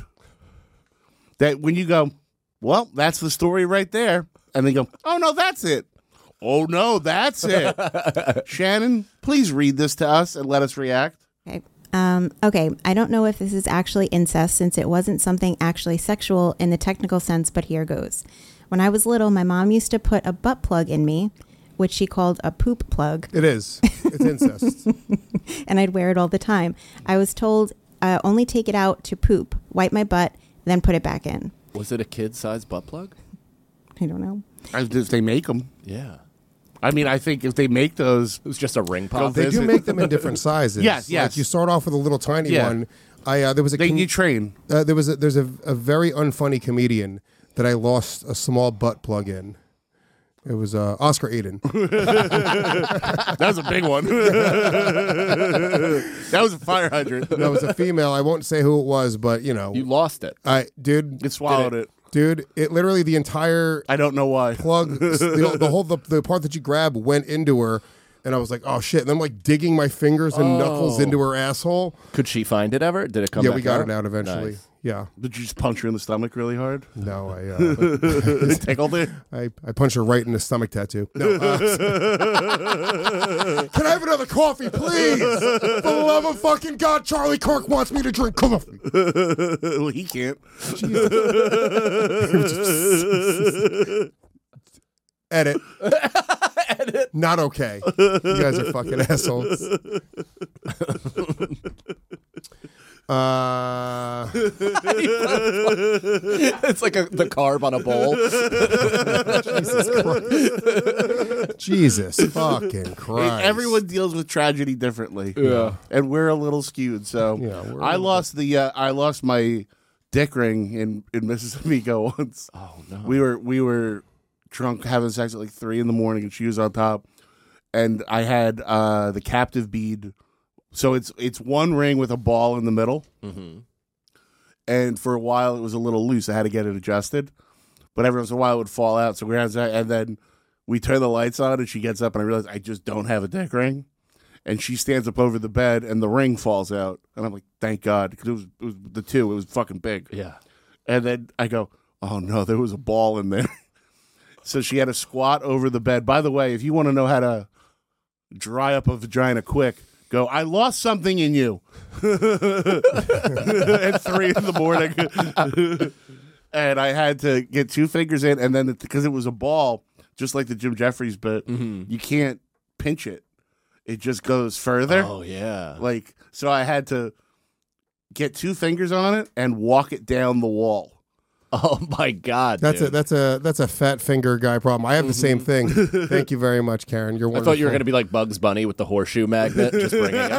that when you go, well, that's the story right there. And they go, oh, no, that's it. Oh, no, that's it. Shannon, please read this to us and let us react. Okay. Okay. I don't know if this is actually incest since it wasn't something actually sexual in the technical sense, but here goes. When I was little, my mom used to put a butt plug in me, which she called a poop plug. It is. It's incest. And I'd wear it all the time. I was told only take it out to poop, wipe my butt, then put it back in. Was it a kid-sized butt plug? I don't know. If they make them. Yeah. I mean, I think if they make those. It was just a ring pop. They do make them in different sizes. Yes. Like you start off with a little tiny one. There was a you train. there's a very unfunny comedian that I lost a small butt plug in. It was Oscar Aiden. That was a big one. That was a fire hydrant. No, it was a female. I won't say who it was, but you know. You lost it. Dude. It swallowed it. Dude, it literally, the entire I don't know why. plug, the part that you grab went into her, and I was like, oh shit. And I'm like digging my fingers and knuckles into her asshole. Could she find it ever? Did it come Yeah, back we got out? it out eventually. Nice. Yeah. Did you just punch her in the stomach really hard? No, It tickled it? I punched her right in the stomach tattoo. No, can I have another coffee, please? For the love of fucking God, Charlie Kirk wants me to drink coffee. Well, he can't. Edit. Edit. Not okay. You guys are fucking assholes. It's like the carb on a bowl. Jesus Christ. Jesus fucking Christ. Everyone deals with tragedy differently. Yeah. And we're a little skewed. So Yeah, I lost my dick ring in Mississippi once. Oh no. We were drunk having sex at like 3 a.m. and she was on top. And I had the captive bead. So it's one ring with a ball in the middle. Mm-hmm. And for a while it was a little loose. I had to get it adjusted. But every once in a while it would fall out. So and then we turn the lights on and she gets up and I realize I just don't have a dick ring. And she stands up over the bed and the ring falls out. And I'm like, thank God. Because it was the two. It was fucking big. Yeah. And then I go, oh no, there was a ball in there. So she had to squat over the bed. By the way, if you want to know how to dry up a vagina quick, go, I lost something in you. At 3 a.m. And I had to get 2 fingers in. And then because it was a ball, just like the Jim Jeffries bit, you can't pinch it. It just goes further. Oh yeah. So I had to get 2 fingers on it and walk it down the wall. Oh my God. That's dude. that's a fat finger guy problem. I have the same thing. Thank you very much, Karen. You're I wonderful. thought you were going to be like Bugs Bunny with the horseshoe magnet, just bringing it.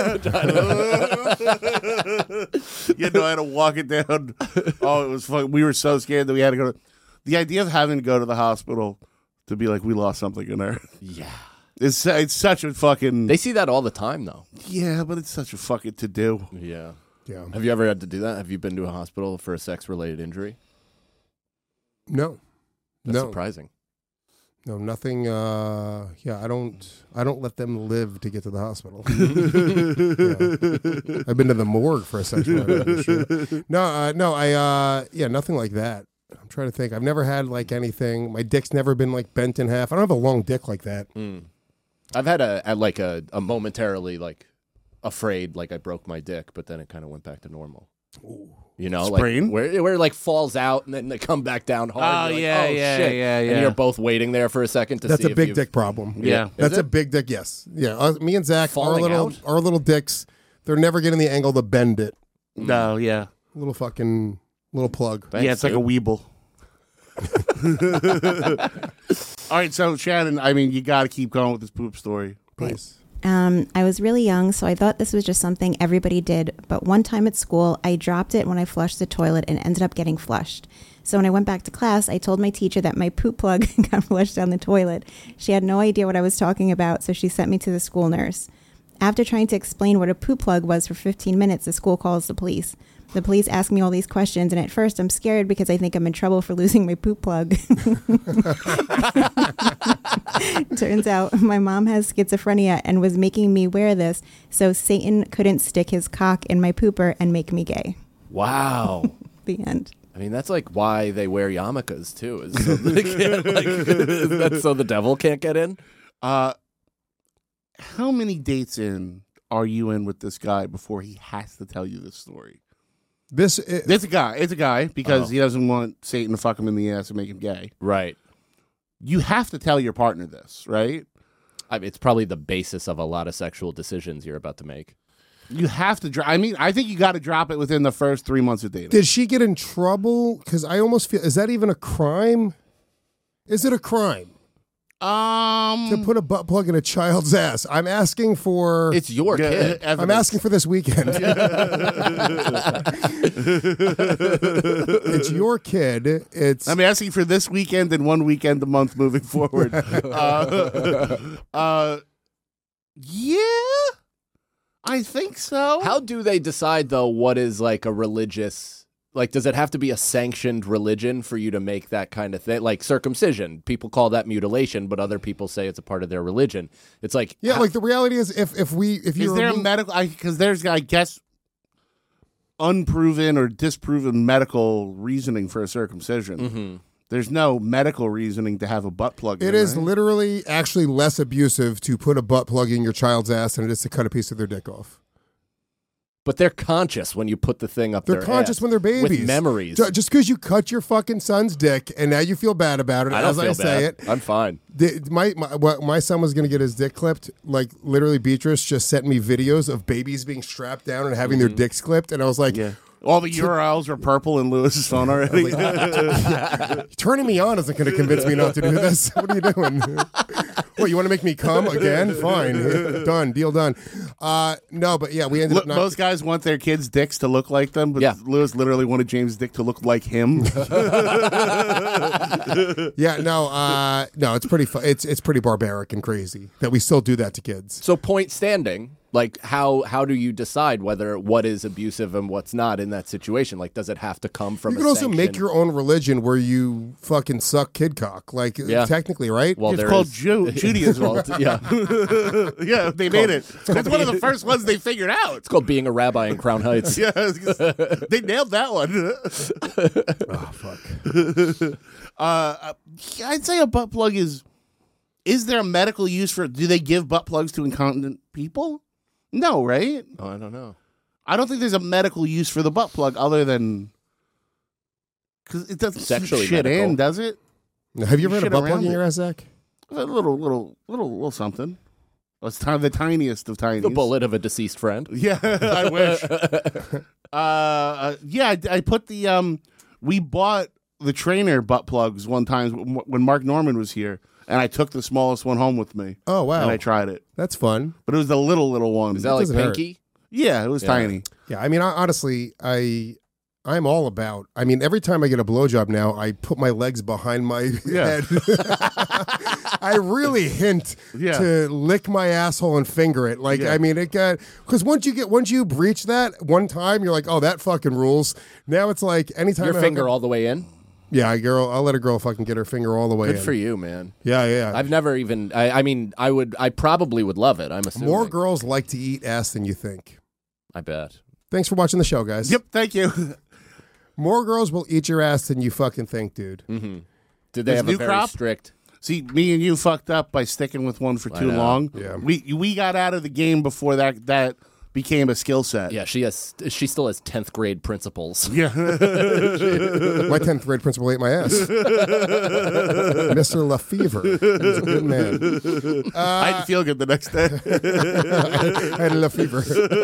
I had to walk it down. Oh, it was fun. We were so scared that we had to go. The idea of having to go to the hospital to be like, we lost something in there. Yeah. It's such a fucking. They see that all the time, though. Yeah, but it's such a fucking to do. Yeah. Yeah. Have you ever had to do that? Have you been to a hospital for a sex-related injury? No. That's surprising. No, nothing. I don't let them live to get to the hospital. Yeah. I've been to the morgue for a sexual shit. Nothing like that. I'm trying to think. I've never had like anything. My dick's never been like bent in half. I don't have a long dick like that. I've had a momentarily like afraid like I broke my dick, but then it kind of went back to normal. Ooh. You know, Sprain? like where it like falls out and then they come back down hard. Oh, You're like, yeah, oh, yeah, shit. yeah. And you're both waiting there for a second to That's see a if big you've- dick problem. Yeah. That's Is a it? big dick. Yes. Yeah. Me and Zach, Falling out? our little dicks, they're never getting the angle to bend it. No, yeah. Little plug. Thanks, yeah, it's like a dude. weeble. All right, so Shannon, I mean, you got to keep going with this poop story. Please. I was really young, so I thought this was just something everybody did. But one time at school, I dropped it when I flushed the toilet and ended up getting flushed. So when I went back to class, I told my teacher that my poop plug got flushed down the toilet. She had no idea what I was talking about, so she sent me to the school nurse. After trying to explain what a poop plug was for 15 minutes, the school calls the police. The police ask me all these questions, and at first I'm scared because I think I'm in trouble for losing my poop plug. Turns out my mom has schizophrenia and was making me wear this so Satan couldn't stick his cock in my pooper and make me gay. Wow. The end. I mean, that's like why they wear yarmulkes too, is so they can't, that's so the devil can't get in. How many dates in are you in with this guy before he has to tell you this story? It's It's a guy because he doesn't want Satan to fuck him in the ass and make him gay. Right. You have to tell your partner this, right? I mean, it's probably the basis of a lot of sexual decisions you're about to make. You have to. I think you got to drop it within the first 3 months of dating. Did she get in trouble? Because I almost feel, is that even a crime? Is it a crime to put a butt plug in a child's ass? I'm asking for. It's your kid. I'm asking for this weekend. It's your kid. I'm asking for this weekend and 1 weekend a month moving forward. Yeah, I think so. How do they decide, though, what is like a religious... Like, does it have to be a sanctioned religion for you to make that kind of thing? Like circumcision, people call that mutilation, but other people say it's a part of their religion. It's like... Yeah, like the reality is if you is there a medical... Because there's, I guess, unproven or disproven medical reasoning for a circumcision. Mm-hmm. There's no medical reasoning to have a butt plug in. It is right? literally actually less abusive to put a butt plug in your child's ass than it is to cut a piece of their dick off. But they're conscious when you put the thing up They're their conscious ass when they're babies. with memories. Just because you cut your fucking son's dick and now you feel bad about it, I don't as feel I say bad. it. I'm fine. My son was going to get his dick clipped. Like, literally, Beatrice just sent me videos of babies being strapped down and having their dicks clipped. And I was like, All the URLs were purple in Lewis's phone already. Turning me on isn't going to convince me not to do this. What are you doing? What, you want to make me come again? Fine. Done. Deal done. No, but yeah, we ended up not... Most guys want their kids' dicks to look like them, but Lewis literally wanted James' dick to look like him. Yeah, no, it's pretty it's pretty barbaric and crazy that we still do that to kids. So point standing, like how do you decide what is abusive and what's not in that situation? Like, does it have to come from? You can also make your own religion where you fucking suck kid cock, like technically, right? Well, it's called Judaism. Yeah, yeah, they made it. It's one of the first ones they figured out. It's called being a rabbi in Crown Heights. Yeah, they nailed that one. Oh fuck. I'd say a butt plug is there a medical use for? Do they give butt plugs to incontinent people? No, right? Oh, I don't know. I don't think there's a medical use for the butt plug other than because it doesn't Sexually shit medical. in, does it? Have you ever had a shit butt plug around in it. your ass, Zach? A little something. It's the tiniest of tinies. The bullet of a deceased friend. Yeah, I wish. I put the we bought the trainer butt plugs one time when Mark Norman was here, and I took the smallest one home with me. Oh wow! And I tried it. That's fun. But it was the little one. Is that like doesn't hurt. pinky? Yeah, it was tiny. Yeah, I mean, honestly, I'm all about. I mean, every time I get a blowjob now, I put my legs behind my head. I really hint to lick my asshole and finger it. Like, I mean, it got because once you breach that one time, you're like, oh, that fucking rules. Now it's like anytime Your finger all the way in. Yeah, I'll let a girl fucking get her finger all the way in. Good for you, man. Yeah. I've never even. I mean, I probably would love it. I'm assuming more girls like to eat ass than you think. I bet. Thanks for watching the show, guys. Yep, thank you. More girls will eat your ass than you fucking think, dude. Mm-hmm. Did they have a very strict? See, me and you fucked up by sticking with one for too long. Yeah. We got out of the game before that became a skill set. Yeah, she still has 10th grade principles. Yeah. My 10th grade principal ate my ass. Mr. Lefevre. He's a good man. I didn't feel good the next day. I had a Lefevre.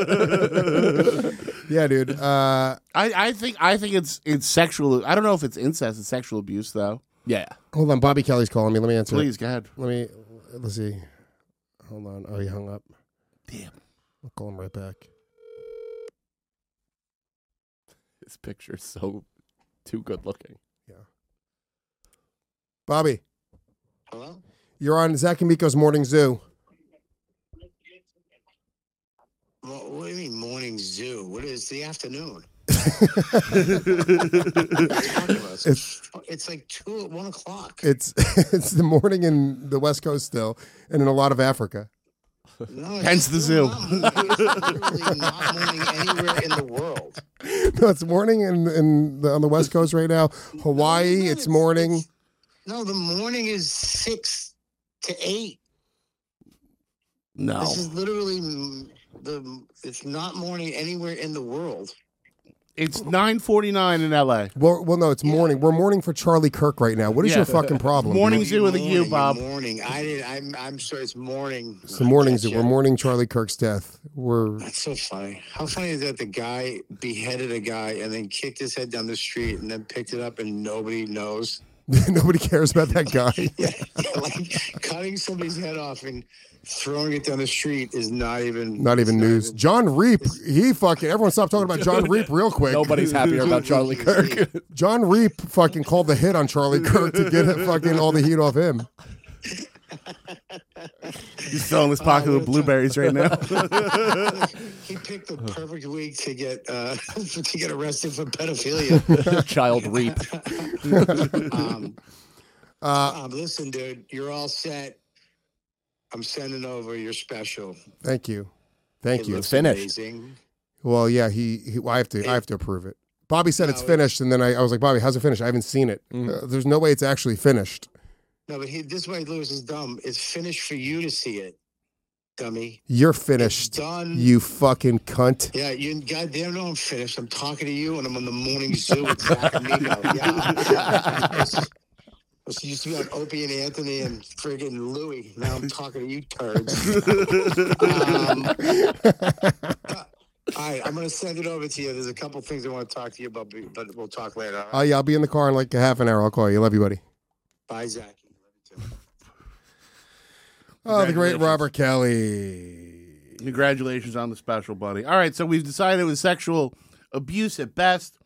Yeah, dude. I think it's sexual. I don't know if it's incest. It's sexual abuse, though. Yeah. Hold on. Bobby Kelly's calling me. Let me answer. Please, go ahead. Let's see. Hold on. Oh, he hung up. Damn. I'll call him right back. This picture's so too good looking. Yeah. Bobby. Hello? You're on Zach and Miko's Morning Zoo. Well, what do you mean morning zoo? What is the afternoon? It's like 1 o'clock. It's the morning in the West Coast still, and in a lot of Africa. No, hence the zoo. It's literally not morning anywhere in the world. No, it's morning on the West Coast right now. Hawaii, it's morning. No, the morning is 6 to 8. No. This is literally it's not morning anywhere in the world. It's 9:49 in L.A. Well, no, it's morning. We're mourning for Charlie Kirk right now. What is your fucking problem? Morning dude? zoo with a U, Bob. Morning. I'm sorry. It's morning. It's the morning zoo. We're mourning Charlie Kirk's death. That's so funny. How funny is that? The guy beheaded a guy and then kicked his head down the street and then picked it up and nobody knows. Nobody cares about that guy. Yeah, like cutting somebody's head off and throwing it down the street is not even news. John Reap, everyone stop talking about John Reap real quick. Nobody's happier about Charlie Kirk. John Reap fucking called the hit on Charlie Kirk to get fucking all the heat off him. He's filling his pocket with blueberries right now. He picked the perfect week to get arrested for pedophilia. Child rape. Listen, dude, you're all set. I'm sending over your special. Thank you. Thank you. It's finished. Amazing. Well, yeah, I have to approve it. Bobby said it's finished, and then I was like, Bobby, how's it finished? I haven't seen it. There's no way it's actually finished. No, but this way Lewis is dumb. It's finished for you to see it, dummy. You're finished. It's done. You fucking cunt. Yeah, you goddamn know I'm finished. I'm talking to you, and I'm on the morning zoo with Zach and Miko. Yeah. This used to be on Opie and Anthony and friggin' Louie. Now I'm talking to you turds. All right, I'm going to send it over to you. There's a couple things I want to talk to you about, but we'll talk later. All right? Yeah, I'll be in the car in like a half an hour. I'll call you. Love you, buddy. Bye, Zach. Oh, the great Robert Kelly. Congratulations on the special, buddy. All right, so we've decided it was sexual abuse at best,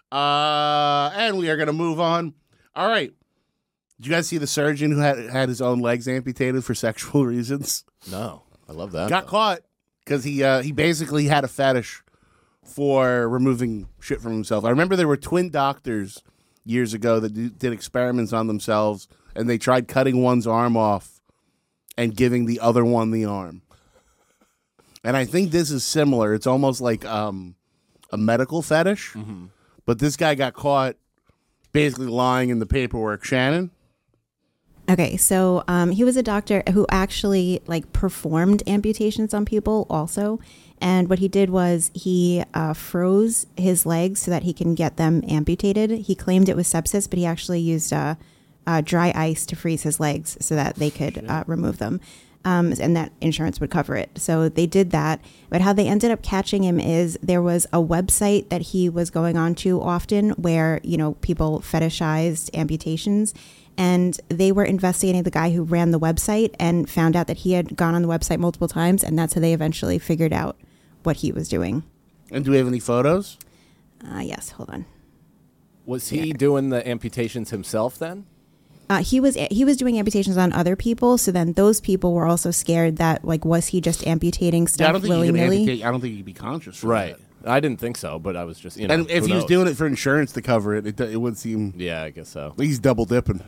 and we are going to move on. All right. Did you guys see the surgeon who had his own legs amputated for sexual reasons? No, I love that. Got caught because he basically had a fetish for removing shit from himself. I remember there were twin doctors years ago that did experiments on themselves, and they tried cutting one's arm off and giving the other one the arm. And I think this is similar. It's almost like a medical fetish, but this guy got caught basically lying in the paperwork. Shannon? Okay, so he was a doctor who actually like performed amputations on people also. And what he did was he froze his legs so that he can get them amputated. He claimed it was sepsis, but he actually used dry ice to freeze his legs so that they could remove them. And that insurance would cover it. So they did that. But how they ended up catching him is there was a website that he was going on to often where, you know, people fetishized amputations. And they were investigating the guy who ran the website and found out that he had gone on the website multiple times. And that's how they eventually figured out what he was doing. And do we have any photos? Yes, hold on. Was he doing the amputations himself then? He was doing amputations on other people, so then those people were also scared that, like, was he just amputating stuff willy-nilly? I don't think he'd be conscious. Right. I didn't think so, but I was just, And if he was doing it for insurance to cover it, it would seem... Yeah, I guess so. He's double dipping.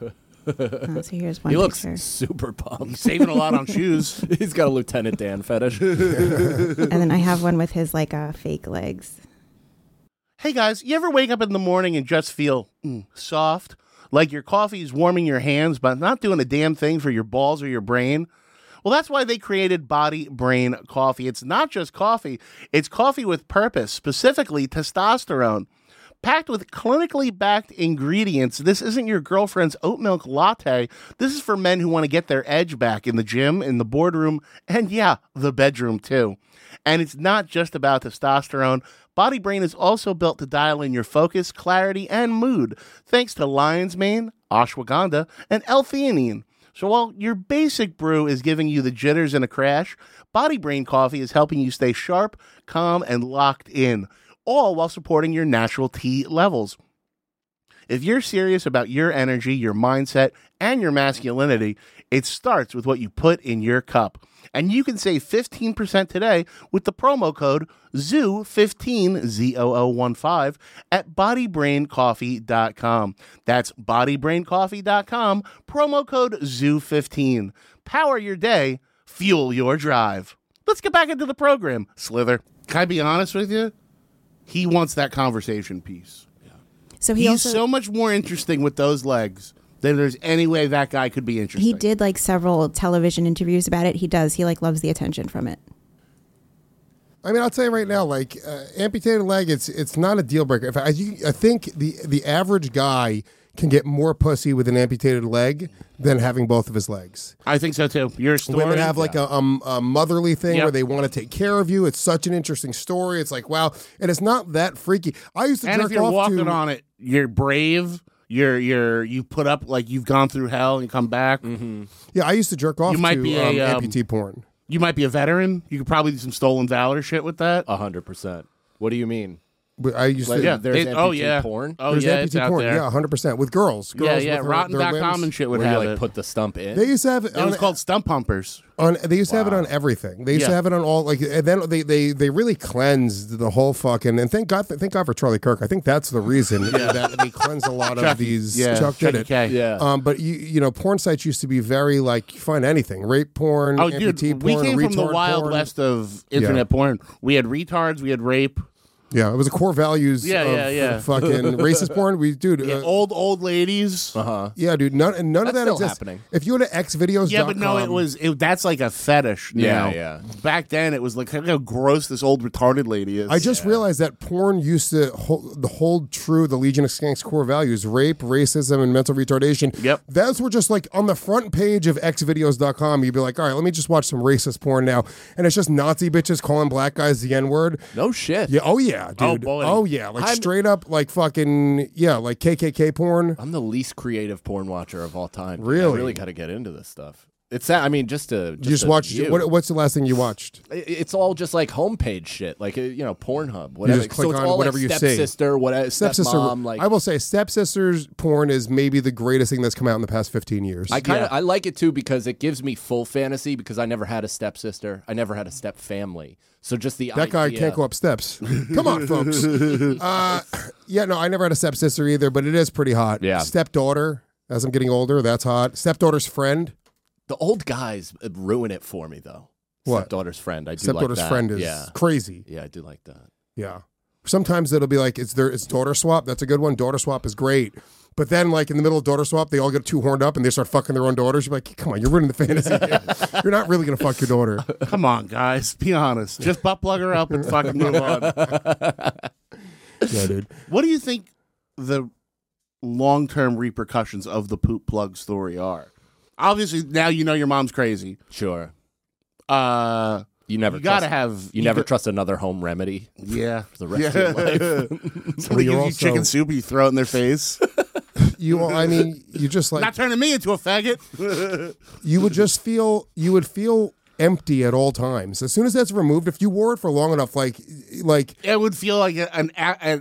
So here's one He looks picture. super pumped. He's saving a lot on shoes. He's got a Lieutenant Dan fetish. And then I have one with his, like, fake legs. Hey, guys, you ever wake up in the morning and just feel soft? Like your coffee is warming your hands, but not doing a damn thing for your balls or your brain? Well, that's why they created Body Brain Coffee. It's not just coffee. It's coffee with purpose, specifically testosterone. Packed with clinically backed ingredients, this isn't your girlfriend's oat milk latte. This is for men who want to get their edge back in the gym, in the boardroom, and yeah, the bedroom too. And it's not just about testosterone. Body Brain is also built to dial in your focus, clarity, and mood, thanks to lion's mane, ashwagandha, and L-theanine. So while your basic brew is giving you the jitters and a crash, Body Brain Coffee is helping you stay sharp, calm, and locked in, all while supporting your natural T levels. If you're serious about your energy, your mindset, and your masculinity, it starts with what you put in your cup. And you can save 15% today with the promo code ZOO15, ZOO15, at bodybraincoffee.com. That's bodybraincoffee.com, promo code ZOO15. Power your day, fuel your drive. Let's get back into the program, Slither. Can I be honest with you? He wants that conversation piece. So He's so much more interesting with those legs than there's any way that guy could be interesting. He did like several television interviews about it. He does. He like loves the attention from it. I mean, I'll tell you right now, like amputated leg, it's not a deal breaker. I think the average guy can get more pussy with an amputated leg than having both of his legs. I think so too. Your story. Women have like a motherly thing where they want to take care of you. It's such an interesting story. It's like, wow, and it's not that freaky. I used to jerk off if you're walking to, on it, you're brave. You put up like you've gone through hell and you come back. Mm-hmm. Yeah, I used to jerk off You might to be amputee porn. You might be a veteran. You could probably do some stolen valor shit with that. 100%. What do you mean? But I used Like, to. there's amputee porn? Oh, There's yeah, it's amputee out porn. there. Yeah, 100% with girls. Yeah, Girls yeah. with their Rotten.com limbs. and shit would Where have you like it. put the stump in? They used to have it. It was called stump pumpers. They used to have it on everything. They used to have it on all and then they really cleansed the whole fucking, and thank God for Charlie Kirk. I think that's the reason that they cleansed a lot of these. Chuck did it. Yeah. But you know, porn sites used to be very like, you find anything, rape porn, Oh, amputee dude, we porn, came from the retard wild porn. west of internet porn. We had retards, we had rape, Yeah, it was a core values. Yeah. Fucking racist porn. Dude. Old ladies. Yeah, dude. None of that still exists. happening. If you go to xvideos.com. Yeah, but no, that's like a fetish now. Yeah. Back then, it was like, look how gross this old retarded lady is. I just realized that porn used to hold true the Legion of Skanks core values: rape, racism, and mental retardation. Yep. Those were just like on the front page of xvideos.com. You'd be like, all right, let me just watch some racist porn now, and it's just Nazi bitches calling black guys the N-word. No shit. Yeah. Oh yeah, dude. Oh, boy. Oh yeah, like straight up, like fucking like KKK porn. I'm the least creative porn watcher of all time. Really? I really got to get into this stuff. It's that. I mean, just You just watched. view. What's the last thing you watched? It's all just like homepage shit, like Pornhub. Whatever. just click so it's on all whatever like you see. stepsister, whatever. Stepsister. Stepmom, like I will say, stepsisters porn is maybe the greatest thing that's come out in the past 15 years. I like it too because it gives me full fantasy because I never had a stepsister. I never had a step family. So just the That guy idea- can't go up steps. Come on, folks. Yeah, no, I never had a stepsister either, but it is pretty hot. Yeah. Stepdaughter, as I'm getting older, that's hot. Stepdaughter's friend. The old guys ruin it for me though. What? Stepdaughter's friend. I do Stepdaughter's like that. friend is yeah. crazy. Yeah, I do like that. Yeah. Sometimes it'll be like it's daughter swap. That's a good one. Daughter swap is great. But then, like in the middle of daughter swap, they all get too horned up and they start fucking their own daughters. You're like, come on, you're ruining the fantasy. You're not really gonna fuck your daughter. Come on, guys. Be honest. Just butt plug her up and fucking move on. Yeah, dude. What do you think the long-term repercussions of the poop plug story are? Obviously, now you know your mom's crazy. Sure. You gotta have. You never trust another home remedy. Yeah. For the rest of your life. Somebody Well, gives you chicken soup, you throw it in their face. You just like Not turning me into a faggot. you would feel empty at all times. As soon as that's removed, if you wore it for long enough, like it would feel like an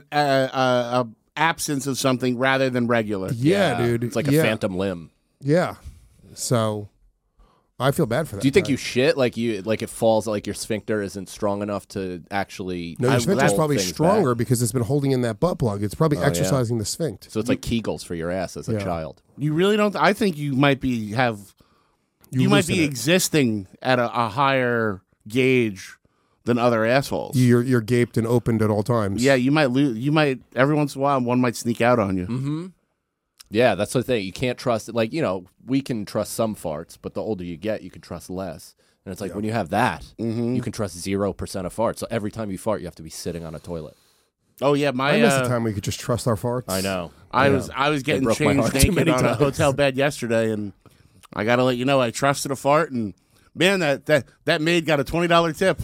absence of something rather than regular. yeah, dude. It's like a phantom limb. Yeah. So I feel bad for that. Do you think guy. you shit like it falls like your sphincter isn't strong enough to actually? No, your sphincter's hold probably things stronger back? because it's been holding in that butt plug. It's probably exercising the sphincter. So it's like Kegels for your ass as a child. You really don't. I think you might be You might be loosen it. existing at a higher gauge than other assholes. You're gaped and opened at all times. Yeah, you might lose. You might every once in a while one might sneak out on you. Mm-hmm. Yeah, that's the thing. You can't trust. Like we can trust some farts, but the older you get, you can trust less. And it's like when you have that, you can trust 0% of farts. So every time you fart, you have to be sitting on a toilet. Oh yeah, I miss the time we could just trust our farts. I know. I was getting broke my changed heart too naked many on a times. hotel bed yesterday, and I got to let you know I trusted a fart, and man, that maid got a $20 tip.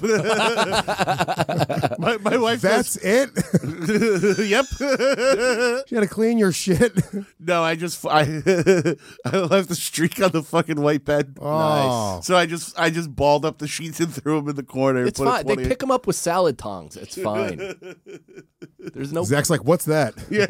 my wife. That's it. Yep. You got to clean your shit. No, I left the streak on the fucking white bed. Oh. So I just balled up the sheets and threw them in the corner. It's and put fine. They pick them up with salad tongs. It's fine. There's no. Zach's like, what's that?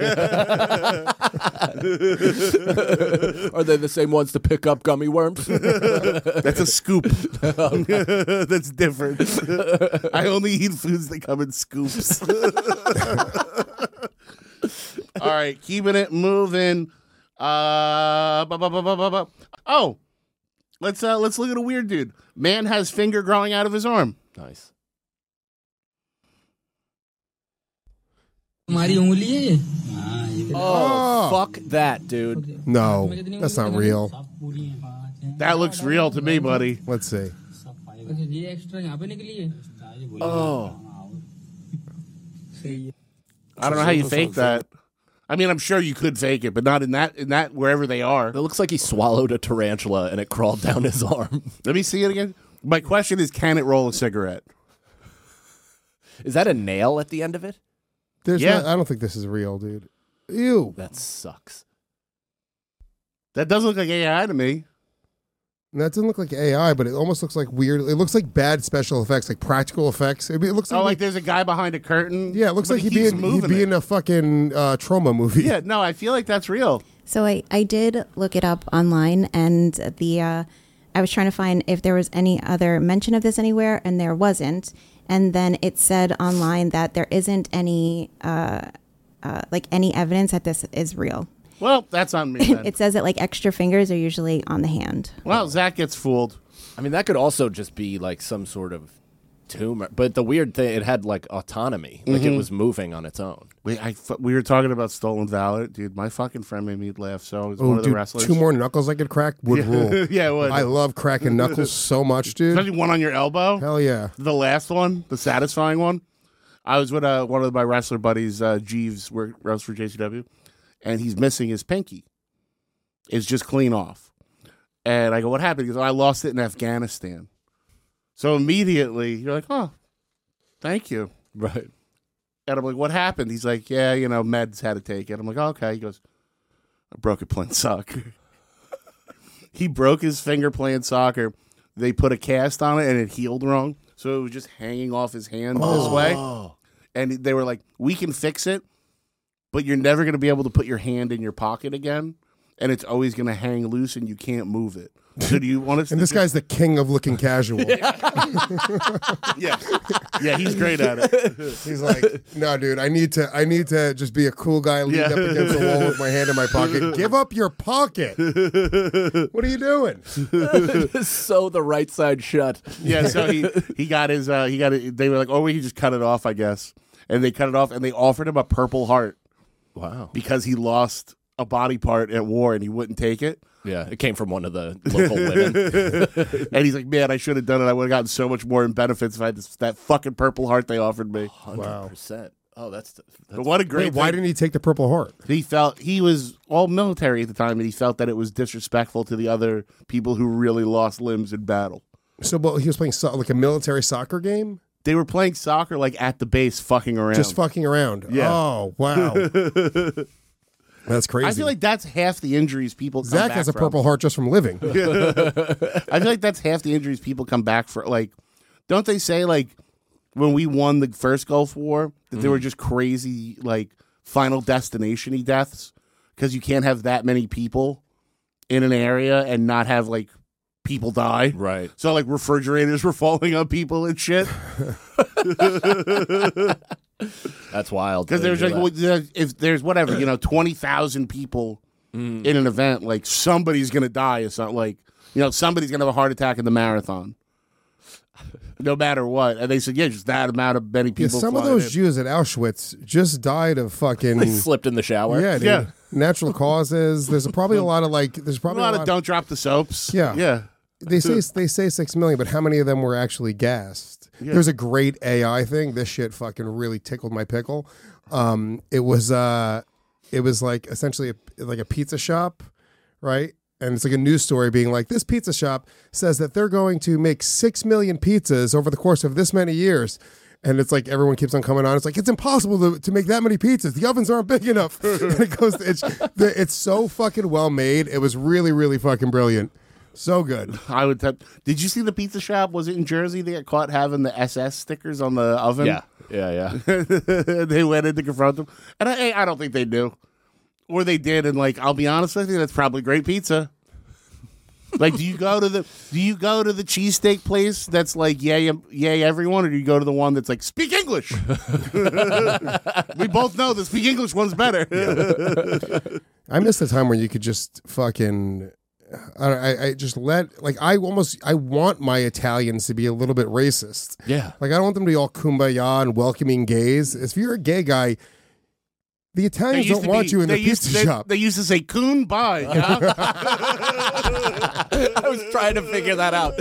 Are they the same ones to pick up gummy worms? That's a scoop. That's different. I only eat foods that come in scoops. All right, keeping it moving. Oh, let's look at a weird dude. Man has finger growing out of his arm. Nice. Oh, fuck that, dude. No, that's not real. That looks real to me, buddy. Let's see. Oh. I don't know how you fake that. I mean, I'm sure you could fake it, but not in that wherever they are. It looks like he swallowed a tarantula and it crawled down his arm. Let me see it again. My question is, can it roll a cigarette? Is that a nail at the end of it? Yeah. I don't think this is real, dude. Ew. That sucks. That does look like AI to me. And that doesn't look like AI, but it almost looks like weird. It looks like bad special effects, like practical effects. It looks like, Like there's a guy behind a curtain. yeah, it looks but like he he'd keeps be moving it. in a fucking trauma movie. Yeah, no, I feel like that's real. So I did look it up online, and I was trying to find if there was any other mention of this anywhere, and there wasn't. And then it said online that there isn't any any evidence that this is real. Well, that's on me then. It says that like extra fingers are usually on the hand. Well, Zach gets fooled. I mean, that could also just be like some sort of tumor. But the weird thing, it had like autonomy, like it was moving on its own. We were talking about Stolen Valor, dude. My fucking friend made me laugh. So it's one of the dude, wrestlers. 2 more knuckles I could crack would rule. Yeah, it would. I love cracking knuckles so much, dude. Especially one on your elbow. Hell yeah. The last one, the satisfying one. I was with one of my wrestler buddies, Jeeves, wrestles for JCW, and he's missing his pinky. It's just clean off. And I go, what happened? He goes, I lost it in Afghanistan. So immediately, you're like, oh, thank you. Right. And I'm like, what happened? He's like, yeah, meds had to take it. I'm like, oh, okay. He goes, I broke it playing soccer. He broke his finger playing soccer. They put a cast on it, and it healed wrong. So it was just hanging off his hand this way. And they were like, we can fix it, but you're never going to be able to put your hand in your pocket again. And it's always going to hang loose, and you can't move it. So do you want us? And this guy's the king of looking casual. Yeah, he's great at it. He's like, no, dude, I need to just be a cool guy, lean up against the wall with my hand in my pocket. Give up your pocket. What are you doing? Sew the right side shut. Yeah, so he got his they were like, oh, we can just cut it off, I guess. And they cut it off, and they offered him a Purple Heart. Wow. Because he lost a body part at war, and he wouldn't take it. Yeah, it came from one of the local women. And he's like, man, I should have done it. I would have gotten so much more in benefits if I had that fucking Purple Heart they offered me. 100%. Oh, that's but what a great Wait, why didn't he take the Purple Heart? He was all military at the time, and he felt that it was disrespectful to the other people who really lost limbs in battle. So, well, he was playing like a military soccer game? They were playing soccer like at the base, fucking around. Just fucking around. Yeah. Oh, wow. That's crazy. I feel like that's half the injuries people come Zach back has a from. Purple Heart just from living. I feel like that's half the injuries people come back for. Like, don't they say, like, when we won the first Gulf War, that they were just crazy, like, Final Destination-y deaths? Because you can't have that many people in an area and not have, like, people die. Right. So, like, refrigerators were falling on people and shit. That's wild. Because there's like, if there's 20,000 people in an event, like somebody's gonna die. It's not like somebody's gonna have a heart attack in the marathon, no matter what. And they said, yeah, just that amount of many people. Yeah, some of those Jews at Auschwitz just died of fucking. They slipped in the shower. Yeah, dude. Yeah. Natural causes. There's probably a lot of There's probably a lot of don't drop the soaps. Yeah. They say 6 million, but how many of them were actually gassed? Yeah. There's a great AI thing. This shit fucking really tickled my pickle. It was like essentially like a pizza shop, right? And it's like a news story being like, this pizza shop says that they're going to make 6 million pizzas over the course of this many years. And it's like everyone keeps on coming on. It's like, it's impossible to make that many pizzas. The ovens aren't big enough. And it goes, it's so fucking well made. It was really, really fucking brilliant. So good. Did you see the pizza shop? Was it in Jersey? They got caught having the SS stickers on the oven. Yeah. They went in to confront them, and I don't think they knew, or they did. And like, I'll be honest with you, that's probably great pizza. Like, do you go to the cheesesteak place that's like yay everyone, or do you go to the one that's like speak English? We both know the speak English one's better. I miss the time when you could just fucking. I just I want my Italians to be a little bit racist. Yeah. Like, I don't want them to be all kumbaya and welcoming gays. If you're a gay guy, the Italians don't want you in the pizza shop. They used to say "coon bye." Yeah? I was trying to figure that out.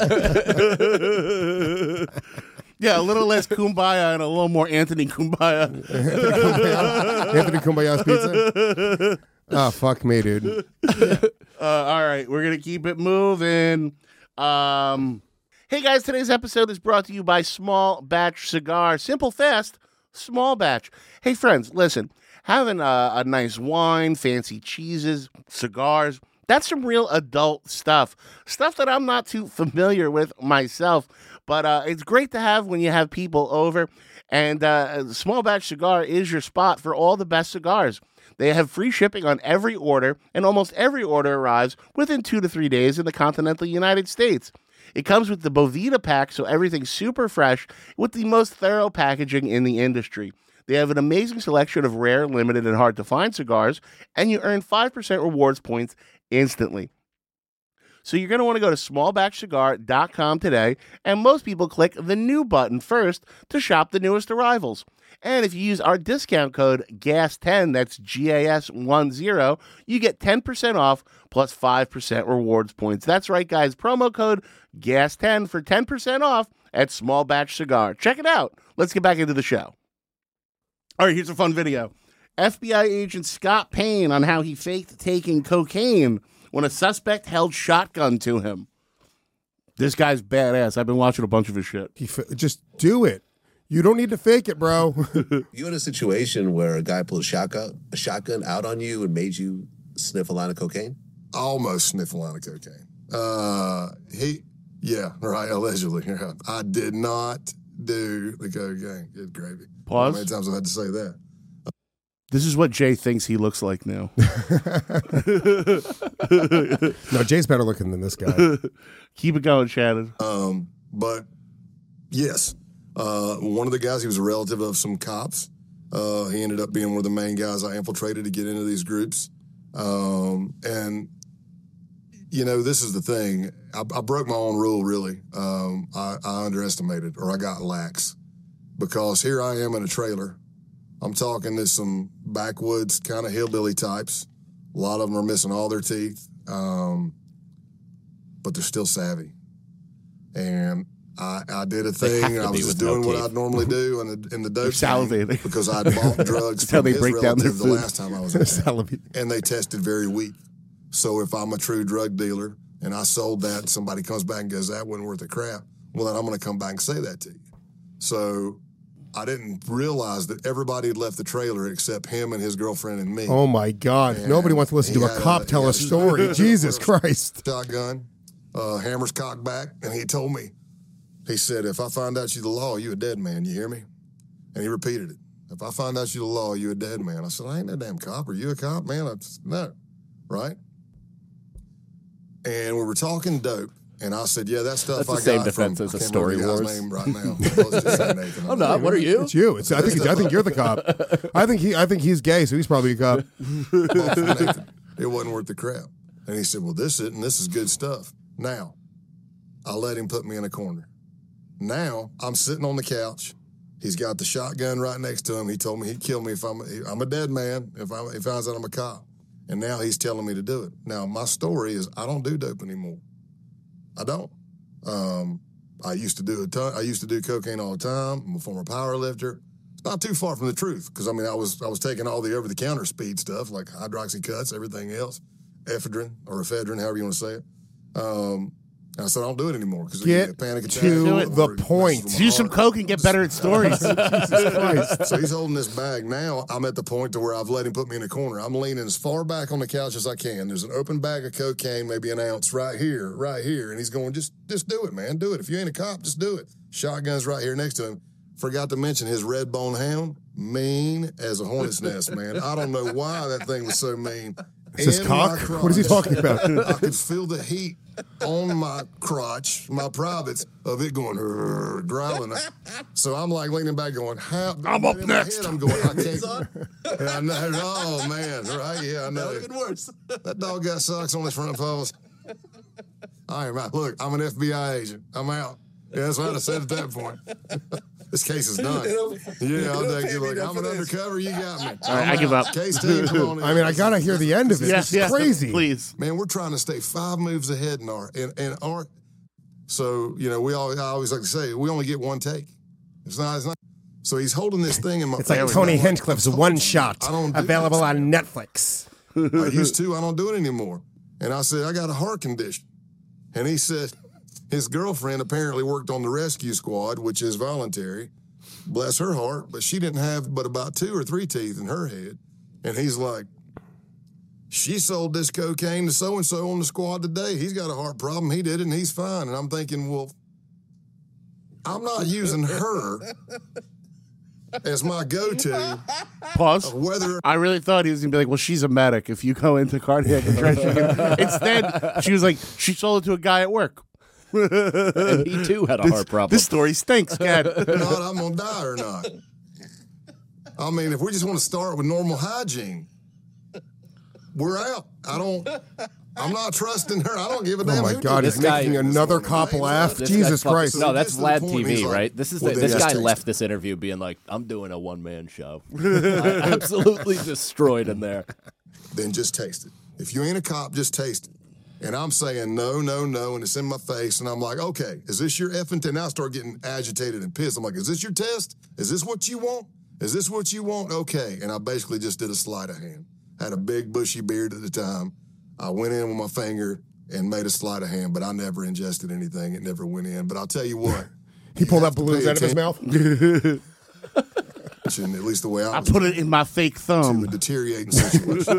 Yeah, a little less kumbaya and a little more Anthony Kumbaya. Anthony Kumbaya's pizza. Oh, fuck me, dude. All right, we're going to keep it moving. Hey, guys, today's episode is brought to you by Small Batch Cigar. Simple, fast, small batch. Hey, friends, listen, having a nice wine, fancy cheeses, cigars, that's some real adult stuff. Stuff that I'm not too familiar with myself, but it's great to have when you have people over. And Small Batch Cigar is your spot for all the best cigars. They have free shipping on every order, and almost every order arrives within 2 to 3 days in the continental United States. It comes with the Boveda pack, so everything's super fresh, with the most thorough packaging in the industry. They have an amazing selection of rare, limited, and hard-to-find cigars, and you earn 5% rewards points instantly. So you're going to want to go to smallbatchcigar.com today, and most people click the new button first to shop the newest arrivals. And if you use our discount code GAS10, that's GAS10, you get 10% off plus 5% rewards points. That's right, guys. Promo code GAS10 for 10% off at Small Batch Cigar. Check it out. Let's get back into the show. All right, here's a fun video. FBI agent Scott Payne on how he faked taking cocaine when a suspect held shotgun to him. This guy's badass. I've been watching a bunch of his shit. Just do it. You don't need to fake it, bro. You in a situation where a guy pulled a shotgun out on you and made you sniff a line of cocaine? Almost sniff a line of cocaine. Allegedly. Yeah. I did not do the cocaine. Good gravy. Pause. How many times I've had to say that? This is what Jay thinks he looks like now. No, Jay's better looking than this guy. Keep it going, Shannon. But yes, one of the guys, he was a relative of some cops. He ended up being one of the main guys I infiltrated to get into these groups. And, you know, this is the thing. I broke my own rule, really. I underestimated, or I got lax. Because here I am in a trailer. I'm talking to some backwoods kind of hillbilly types. A lot of them are missing all their teeth. But they're still savvy. And I did a thing. I was just doing what I'd normally do in the dope scene because I'd bought drugs from his relative the last time I was in town. And they tested very weak. So if I'm a true drug dealer and I sold that, somebody comes back and goes, that wasn't worth the crap, well, then I'm going to come back and say that to you. So I didn't realize that everybody had left the trailer except him and his girlfriend and me. Oh, my God. And nobody wants to listen to a cop tell a story. Jesus Christ. Shotgun, hammers cocked back, and he told me, he said, if I find out you're the law, you a dead man. You hear me? And he repeated it. If I find out you're the law, you a dead man. I said, I ain't no damn cop. Are you a cop? Man, no. Right? And we were talking dope. And I said, yeah, that stuff That's I the same got defense from, as a I can't Story remember the Wars. guy's name right now. Let's just say Nathan. I'm not. What are you? It's you. I think you're the cop. I think he's gay, so he's probably a cop. It wasn't worth the crap. And he said, well, this is good stuff. Now, I let him put me in a corner. Now, I'm sitting on the couch. He's got the shotgun right next to him. He told me he'd kill me if I'm a dead man, if he finds out I'm a cop. And now he's telling me to do it. Now, my story is I don't do dope anymore. I don't. I used to do a ton. I used to do cocaine all the time. I'm a former power lifter. It's not too far from the truth because, I mean, I was taking all the over-the-counter speed stuff like hydroxycuts, everything else, ephedrine, however you want to say it. I said, I don't do it anymore because get a panic attack. To the point. Use some coke and get better at stories. Jesus Christ. So he's holding this bag. Now I'm at the point to where I've let him put me in a corner. I'm leaning as far back on the couch as I can. There's an open bag of cocaine, maybe an ounce right here. And he's going, just do it, man. Do it. If you ain't a cop, just do it. Shotgun's right here next to him. Forgot to mention his red bone hound, mean as a hornet's nest, man. I don't know why that thing was so mean. Is this cock? What is he talking about? I could feel the heat on my crotch, my privates, of it going, growling. So I'm like leaning back going, I'm up next. I'm going, I can't. And I know, oh, man, right? Yeah, I know. That worse. That dog got socks on his front paws. All right, look, I'm an FBI agent. I'm out. Yeah, that's what I said at that point. This case is done. Yeah, I'll take you. Look, I'm an undercover. You got me. All right, I give up. Case team, come on in. I mean, I got to hear the end of it. Yes, It's crazy. Please. Man, we're trying to stay 5 moves ahead in our. So, you know, I always like to say, we only get one take. It's not. So he's holding this thing in my. It's like Tony Hinchcliffe's One Shot, available on Netflix. I used to. I don't do it anymore. And I said, I got a heart condition. And he said, his girlfriend apparently worked on the rescue squad, which is voluntary. Bless her heart, but she didn't have but about 2 or 3 teeth in her head. And he's like, she sold this cocaine to so-and-so on the squad today. He's got a heart problem. He did it, and he's fine. And I'm thinking, well, I'm not using her as my go-to. Pause. I really thought he was going to be like, well, she's a medic. If you go into cardiac arrest, instead, she was like, she sold it to a guy at work. And he too had a heart problem. This story stinks, God. Not I'm going to die or not. I mean, if we just want to start with normal hygiene, we're out. I'm not trusting her. I don't give a damn. Oh my who God, did he's it. making another cop laugh. This Jesus guy fucking- Christ. No, that's Gets to the Vlad point, he's TV, like, right? This is well, then this just guy text left this interview being like, I'm doing a one-man show. Absolutely destroyed in there. Then just taste it. If you ain't a cop, just taste it. And I'm saying no, and it's in my face, and I'm like, okay, is this your effing test? Now I start getting agitated and pissed. I'm like, is this your test? Is this what you want? Is this what you want? Okay. And I basically just did a sleight of hand. Had a big bushy beard at the time. I went in with my finger and made a sleight of hand, but I never ingested anything. It never went in. But I'll tell you what. He pulled out balloons out of his mouth? At least the way I put it in my fake thumb. To a deteriorating situation.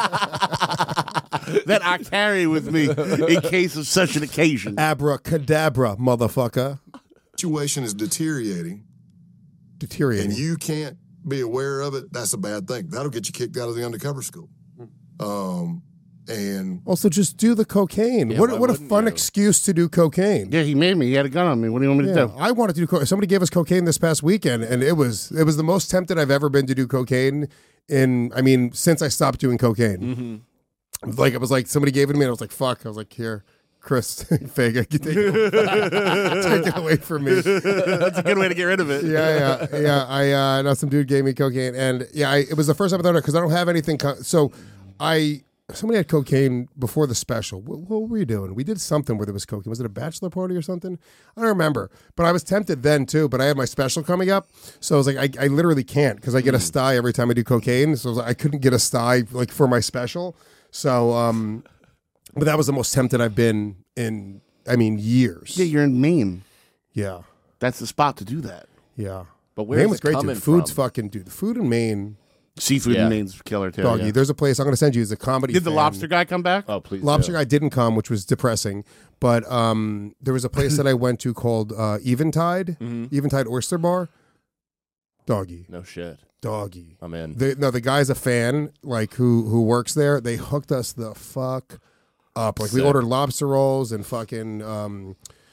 That I carry with me in case of such an occasion. Abracadabra, motherfucker. Situation is deteriorating. And you can't be aware of it. That's a bad thing. That'll get you kicked out of the undercover school. And also just do the cocaine. Yeah, what a fun excuse to do cocaine. Yeah, he made me. He had a gun on me. What do you want me to do? I wanted to do cocaine. Somebody gave us cocaine this past weekend, and it was the most tempted I've ever been to do cocaine since I stopped doing cocaine. Like it was like somebody gave it to me, and I was like, "Fuck!" I was like, "Here, Chris, Fega, take it away from me." That's a good way to get rid of it. Yeah. I know some dude gave me cocaine, and it was the first time I thought of it because I don't have anything. Somebody had cocaine before the special. What were you doing? We did something where there was cocaine. Was it a bachelor party or something? I don't remember. But I was tempted then too. But I had my special coming up, so I was like, I literally can't because I get a sty every time I do cocaine. So I was like, I couldn't get a sty like for my special. So, but that was the most tempted I've been in. Years. Yeah, you're in Maine. Yeah, that's the spot to do that. Yeah, but Maine was great, coming dude. Food's from? fucking dude. The food in Maine. Seafood in Maine's killer too. Doggy, yeah. there's a place I'm going to send you. It's a comedy. Did the fan. lobster guy come back? Oh, please. Lobster guy didn't come, which was depressing. But there was a place that I went to called Eventide, Eventide Oyster Bar. Doggy. No shit. Doggy. I'm in. The guy's a fan, like who works there. They hooked us the fuck up. Like we ordered lobster rolls and fucking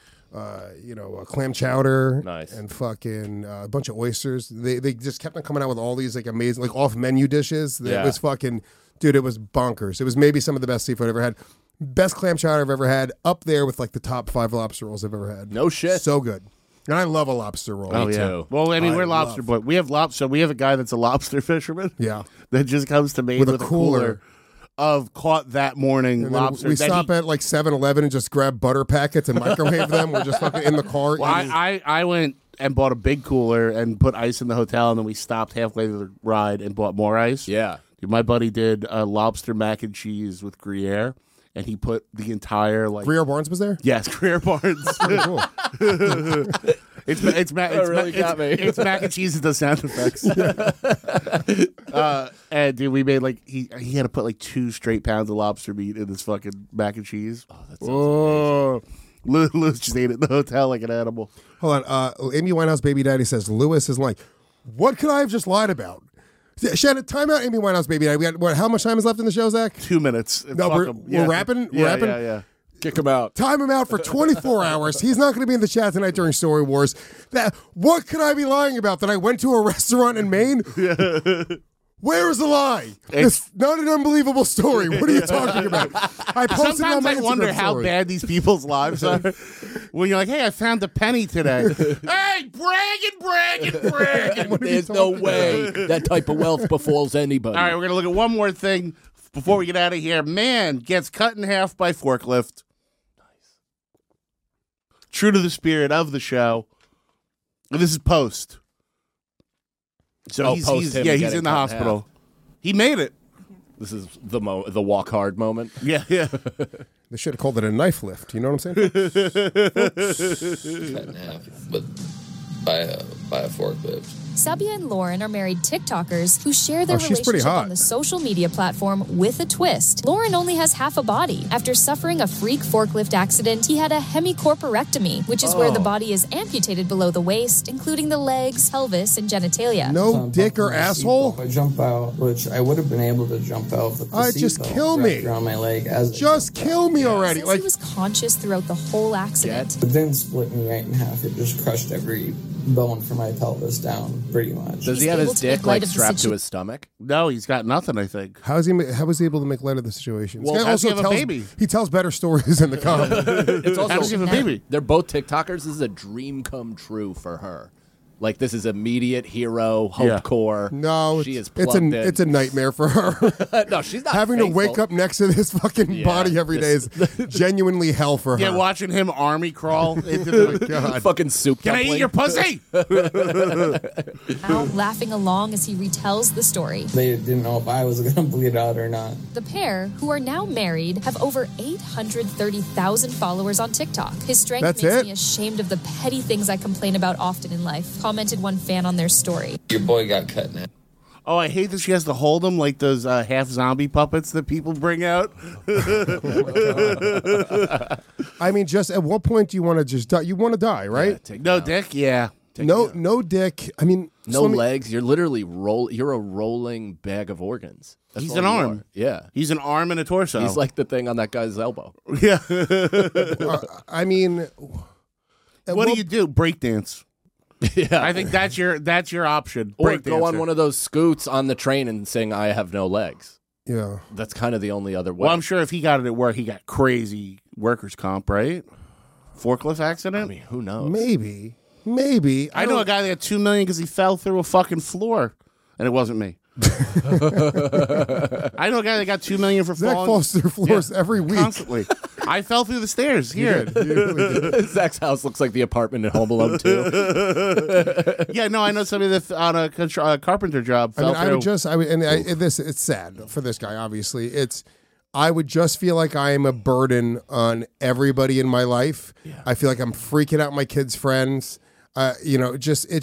clam chowder, nice, and fucking a bunch of oysters. They just kept on coming out with all these like amazing like off menu dishes. It was fucking, dude. It was bonkers. It was maybe some of the best seafood I've ever had. Best clam chowder I've ever had. Up there with like the top 5 lobster rolls I've ever had. No shit. So good. And I love a lobster roll. Oh, yeah. too. Well, we're lobster boy. We have lobster. We have a guy that's a lobster fisherman. Yeah. That just comes to Maine with a cooler of caught that morning And lobster. we stop at like 7-Eleven and just grab butter packets and microwave them. We're just fucking in the car. Well, I went and bought a big cooler and put ice in the hotel, and then we stopped halfway through the ride and bought more ice. Yeah. Dude, my buddy did a lobster mac and cheese with Gruyere, and he put the entire Gruyere Barnes was there? Yes, Gruyere Barnes. Cool. It's mac and cheese that does sound effects. And dude, we made he had to put like 2 straight pounds of lobster meat in this fucking mac and cheese. Oh, that sounds amazing. Lewis just ate it in the hotel like an animal. Hold on. Amy Winehouse baby daddy says Lewis is like, what could I have just lied about? Shannon, time out Amy Winehouse baby daddy. We got how much time is left in the show, Zach? 2 minutes. No, we're wrapping. We're wrapping. Yeah. Kick him out. Time him out for 24 hours. He's not going to be in the chat tonight during Story Wars. What could I be lying about? That I went to a restaurant in Maine? Where is the lie? It's not an unbelievable story. What are you talking about? I posted Sometimes on my I wonder Instagram how story. bad these people's lives are. When you're like, hey, I found a penny today. Hey, bragging. There's no way that type of wealth befalls anybody. All right, we're going to look at one more thing before we get out of here. Man gets cut in half by forklift. Nice. True to the spirit of the show. And this is post. So he's in the hospital. He made it. This is the walk hard moment. Yeah. They should have called it a knife lift. You know what I'm saying? Cut in half, but by a forklift. Sabia and Lauren are married TikTokers who share their she's pretty relationship hot. on the social media platform with a twist. Lauren only has half a body. After suffering a freak forklift accident, he had a hemicorporectomy, which is where the body is amputated below the waist, including the legs, pelvis, and genitalia. No dick or asshole? I jump out, which I would have been able to jump out of the Just kill me. around my leg Just kill me already. Since he was conscious throughout the whole accident. It didn't split me right in half. It just crushed every bone for my pelvis down, pretty much. Does he have his dick like strapped to his stomach? No, he's got nothing, I think. How was he able to make light of the situation? Well, this guy how does he also have a tells, baby? He tells better stories in the comic. It's also How does he have a baby? They're both TikTokers. This is a dream come true for her. Like, this is immediate hero, hope core. No, she is it's plugged in. it's a nightmare for her. No, she's not having faithful. to wake up next to this fucking body every day is genuinely hell for her. Yeah, watching him army crawl into the God. Fucking soup Can I eat your pussy? Now laughing along as he retells the story. They didn't know if I was going to bleed out or not. The pair, who are now married, have over 830,000 followers on TikTok. His strength That's makes it? me ashamed of the petty things I complain about often in life, commented one fan on their story. Your boy got cut in half. Oh, I hate that she has to hold him like those half zombie puppets that people bring out. I mean, just at what point do you want to just die? You want to die, right? No dick? Yeah. No dick. I mean, No legs. You're literally You're a rolling bag of organs. That's He's all an you arm. are. Yeah. He's an arm and a torso. He's like the thing on that guy's elbow. Yeah. I mean, What do you do? Breakdance. Yeah. I think that's your option. Or go on one of those scoots on the train and sing "I have no legs." Yeah. That's kind of the only other way. Well, I'm sure if he got it at work, he got crazy workers' comp, right? Forklift accident? I mean, who knows? Maybe. I know a guy that got $2 million because he fell through a fucking floor, and it wasn't me. I know a guy that got $2 million for Zach falling. falls through floors every week. Constantly. I fell through the stairs here. You really did. Zach's house looks like the apartment in Home Alone 2. Yeah, no, I know somebody that on a carpenter job I fell mean, through. it's sad for this guy. Obviously, I would just feel like I am a burden on everybody in my life. Yeah. I feel like I'm freaking out my kids' friends. And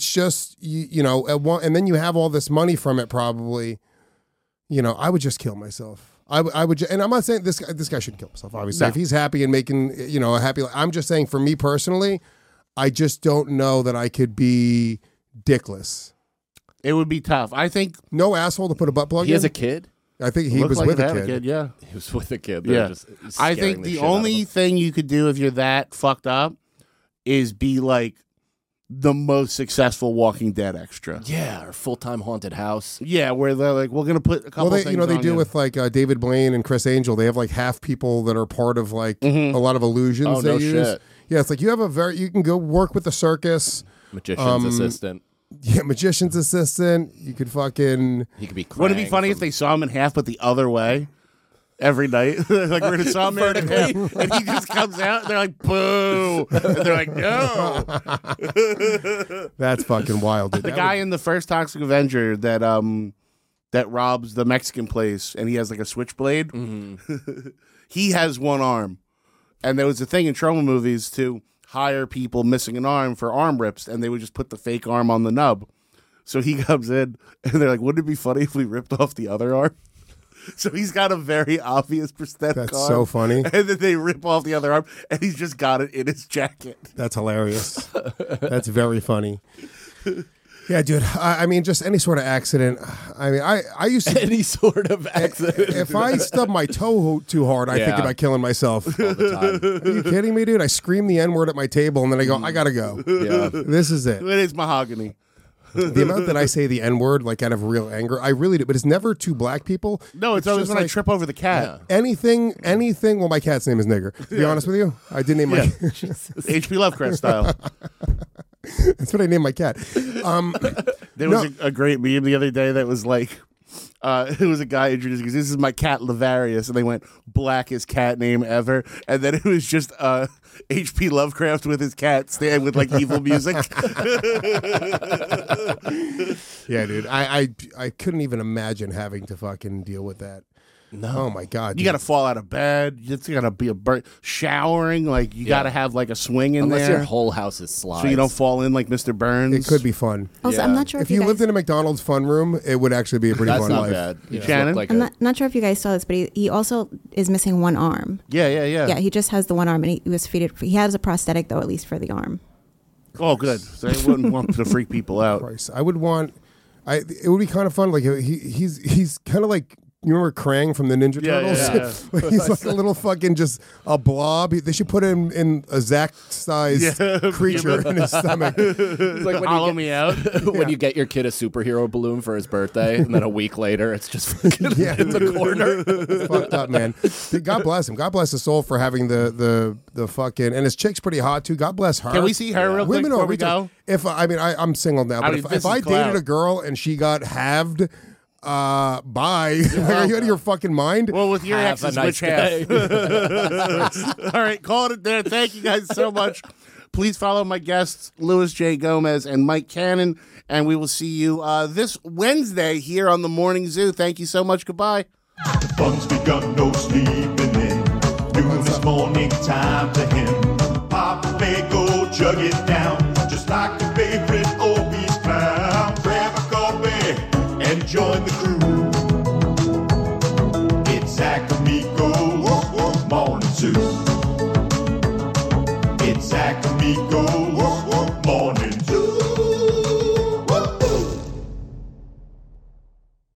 then you have all this money from it. Probably, I would just kill myself. I would, and I'm not saying this guy should kill himself. Obviously, No. if he's happy and making a happy, I'm just saying for me personally, I just don't know that I could be dickless. It would be tough. I think no asshole to put a butt plug in. He has a kid. I think he Looks was like with he a had kid. Yeah, He was with a kid. yeah. Just I scaring think the shit out of only him. thing you could do if you're that fucked up is be like the most successful Walking Dead extra. Yeah, or full-time haunted house. Yeah, where they're like, we're gonna put a couple. Well, things they on do you. with like David Blaine and Chris Angel. They have like half people that are part of like a lot of illusions Oh, they no use. shit. Yeah, it's like you can go work with the circus. Magician's assistant. Yeah, magician's assistant. You could fucking. He could be. Wouldn't it be Krang funny from- if they saw him in half, but the other way? Every night, like we're gonna saw him there in half, and he just comes out. And they're like, "Boo!" And they're like, "No." That's fucking wild. Dude. The That guy would- in the first Toxic Avenger that robs the Mexican place, and he has like a switchblade. He has one arm, and there was a thing in trauma movies to hire people missing an arm for arm rips, and they would just put the fake arm on the nub. So he comes in, and they're like, "Wouldn't it be funny if we ripped off the other arm?" So he's got a very obvious prosthetic That's arm. so funny. And then they rip off the other arm, and he's just got it in his jacket. That's hilarious. That's very funny. Yeah, dude. I mean, just any sort of accident. I mean, I used to any sort of accident. If I stub my toe too hard, I think Yeah. about killing myself. all the time. Are you kidding me, dude? I scream the N-word at my table, and then I go, I gotta go. Yeah. This is it. It is mahogany. The amount that I say the N-word, like out of real anger, I really do. But it's never to black people. No, it's always just when I trip over the cat. Anything. Well, my cat's name is Nigger. To be honest with you, I did name my. H.P. Lovecraft style. That's what I named my cat. There was a great meme the other day that was like, it was a guy introducing, this is my cat Lavarius, and they went, blackest cat name ever, and then it was just H.P. Lovecraft with his cat stand with like evil music. Yeah, dude. I couldn't even imagine having to fucking deal with that. No. Oh my god. You got to fall out of bed. It's got to be a showering. Like you got to have like a swing in Unless there, your whole house is slides. so you don't fall in like Mr. Burns. It could be fun. Also, I'm not sure If if you guys, lived in a McDonald's fun room, it would actually be a pretty That's fun not life. bad. You just Shannon? look like I'm a- not sure if you guys saw this, but he also is missing one arm. Yeah. Yeah, he just has the one arm, and he was fitted. He has a prosthetic though, at least for the arm. Oh, good. So I wouldn't want to freak people out. Christ. I would want. It would be kind of fun. Like he's kind of like you remember Krang from the Ninja Turtles? Yeah. He's like a little fucking just a blob. They should put him in a Zach-sized creature in his stomach. It's like when Hollow you me out. when you get your kid a superhero balloon for his birthday, and then a week later, it's just fucking in the corner. It's fucked up, man. Dude, God bless him. God bless his soul for having the fucking, and his chick's pretty hot too. God bless her. Can we see her real quick Women before are we go? If I'm single now, but if I dated a girl and she got halved, bye. Are you out of your fucking mind? Well, with your Have a exes, nice which half? All right, call it there. Thank you guys so much. Please follow my guests, Louis J. Gomez and Mike Cannon, and we will see you this Wednesday here on the Morning Zoo. Thank you so much. Goodbye. The fun's begun, no sleeping in. Noon this morning, time to him. Pop a Fago, chug it down, just like your favorite obese clown. Grab a coffee and join the crew. It's Zach Amico's Morning Zoo. It's Zach Amico's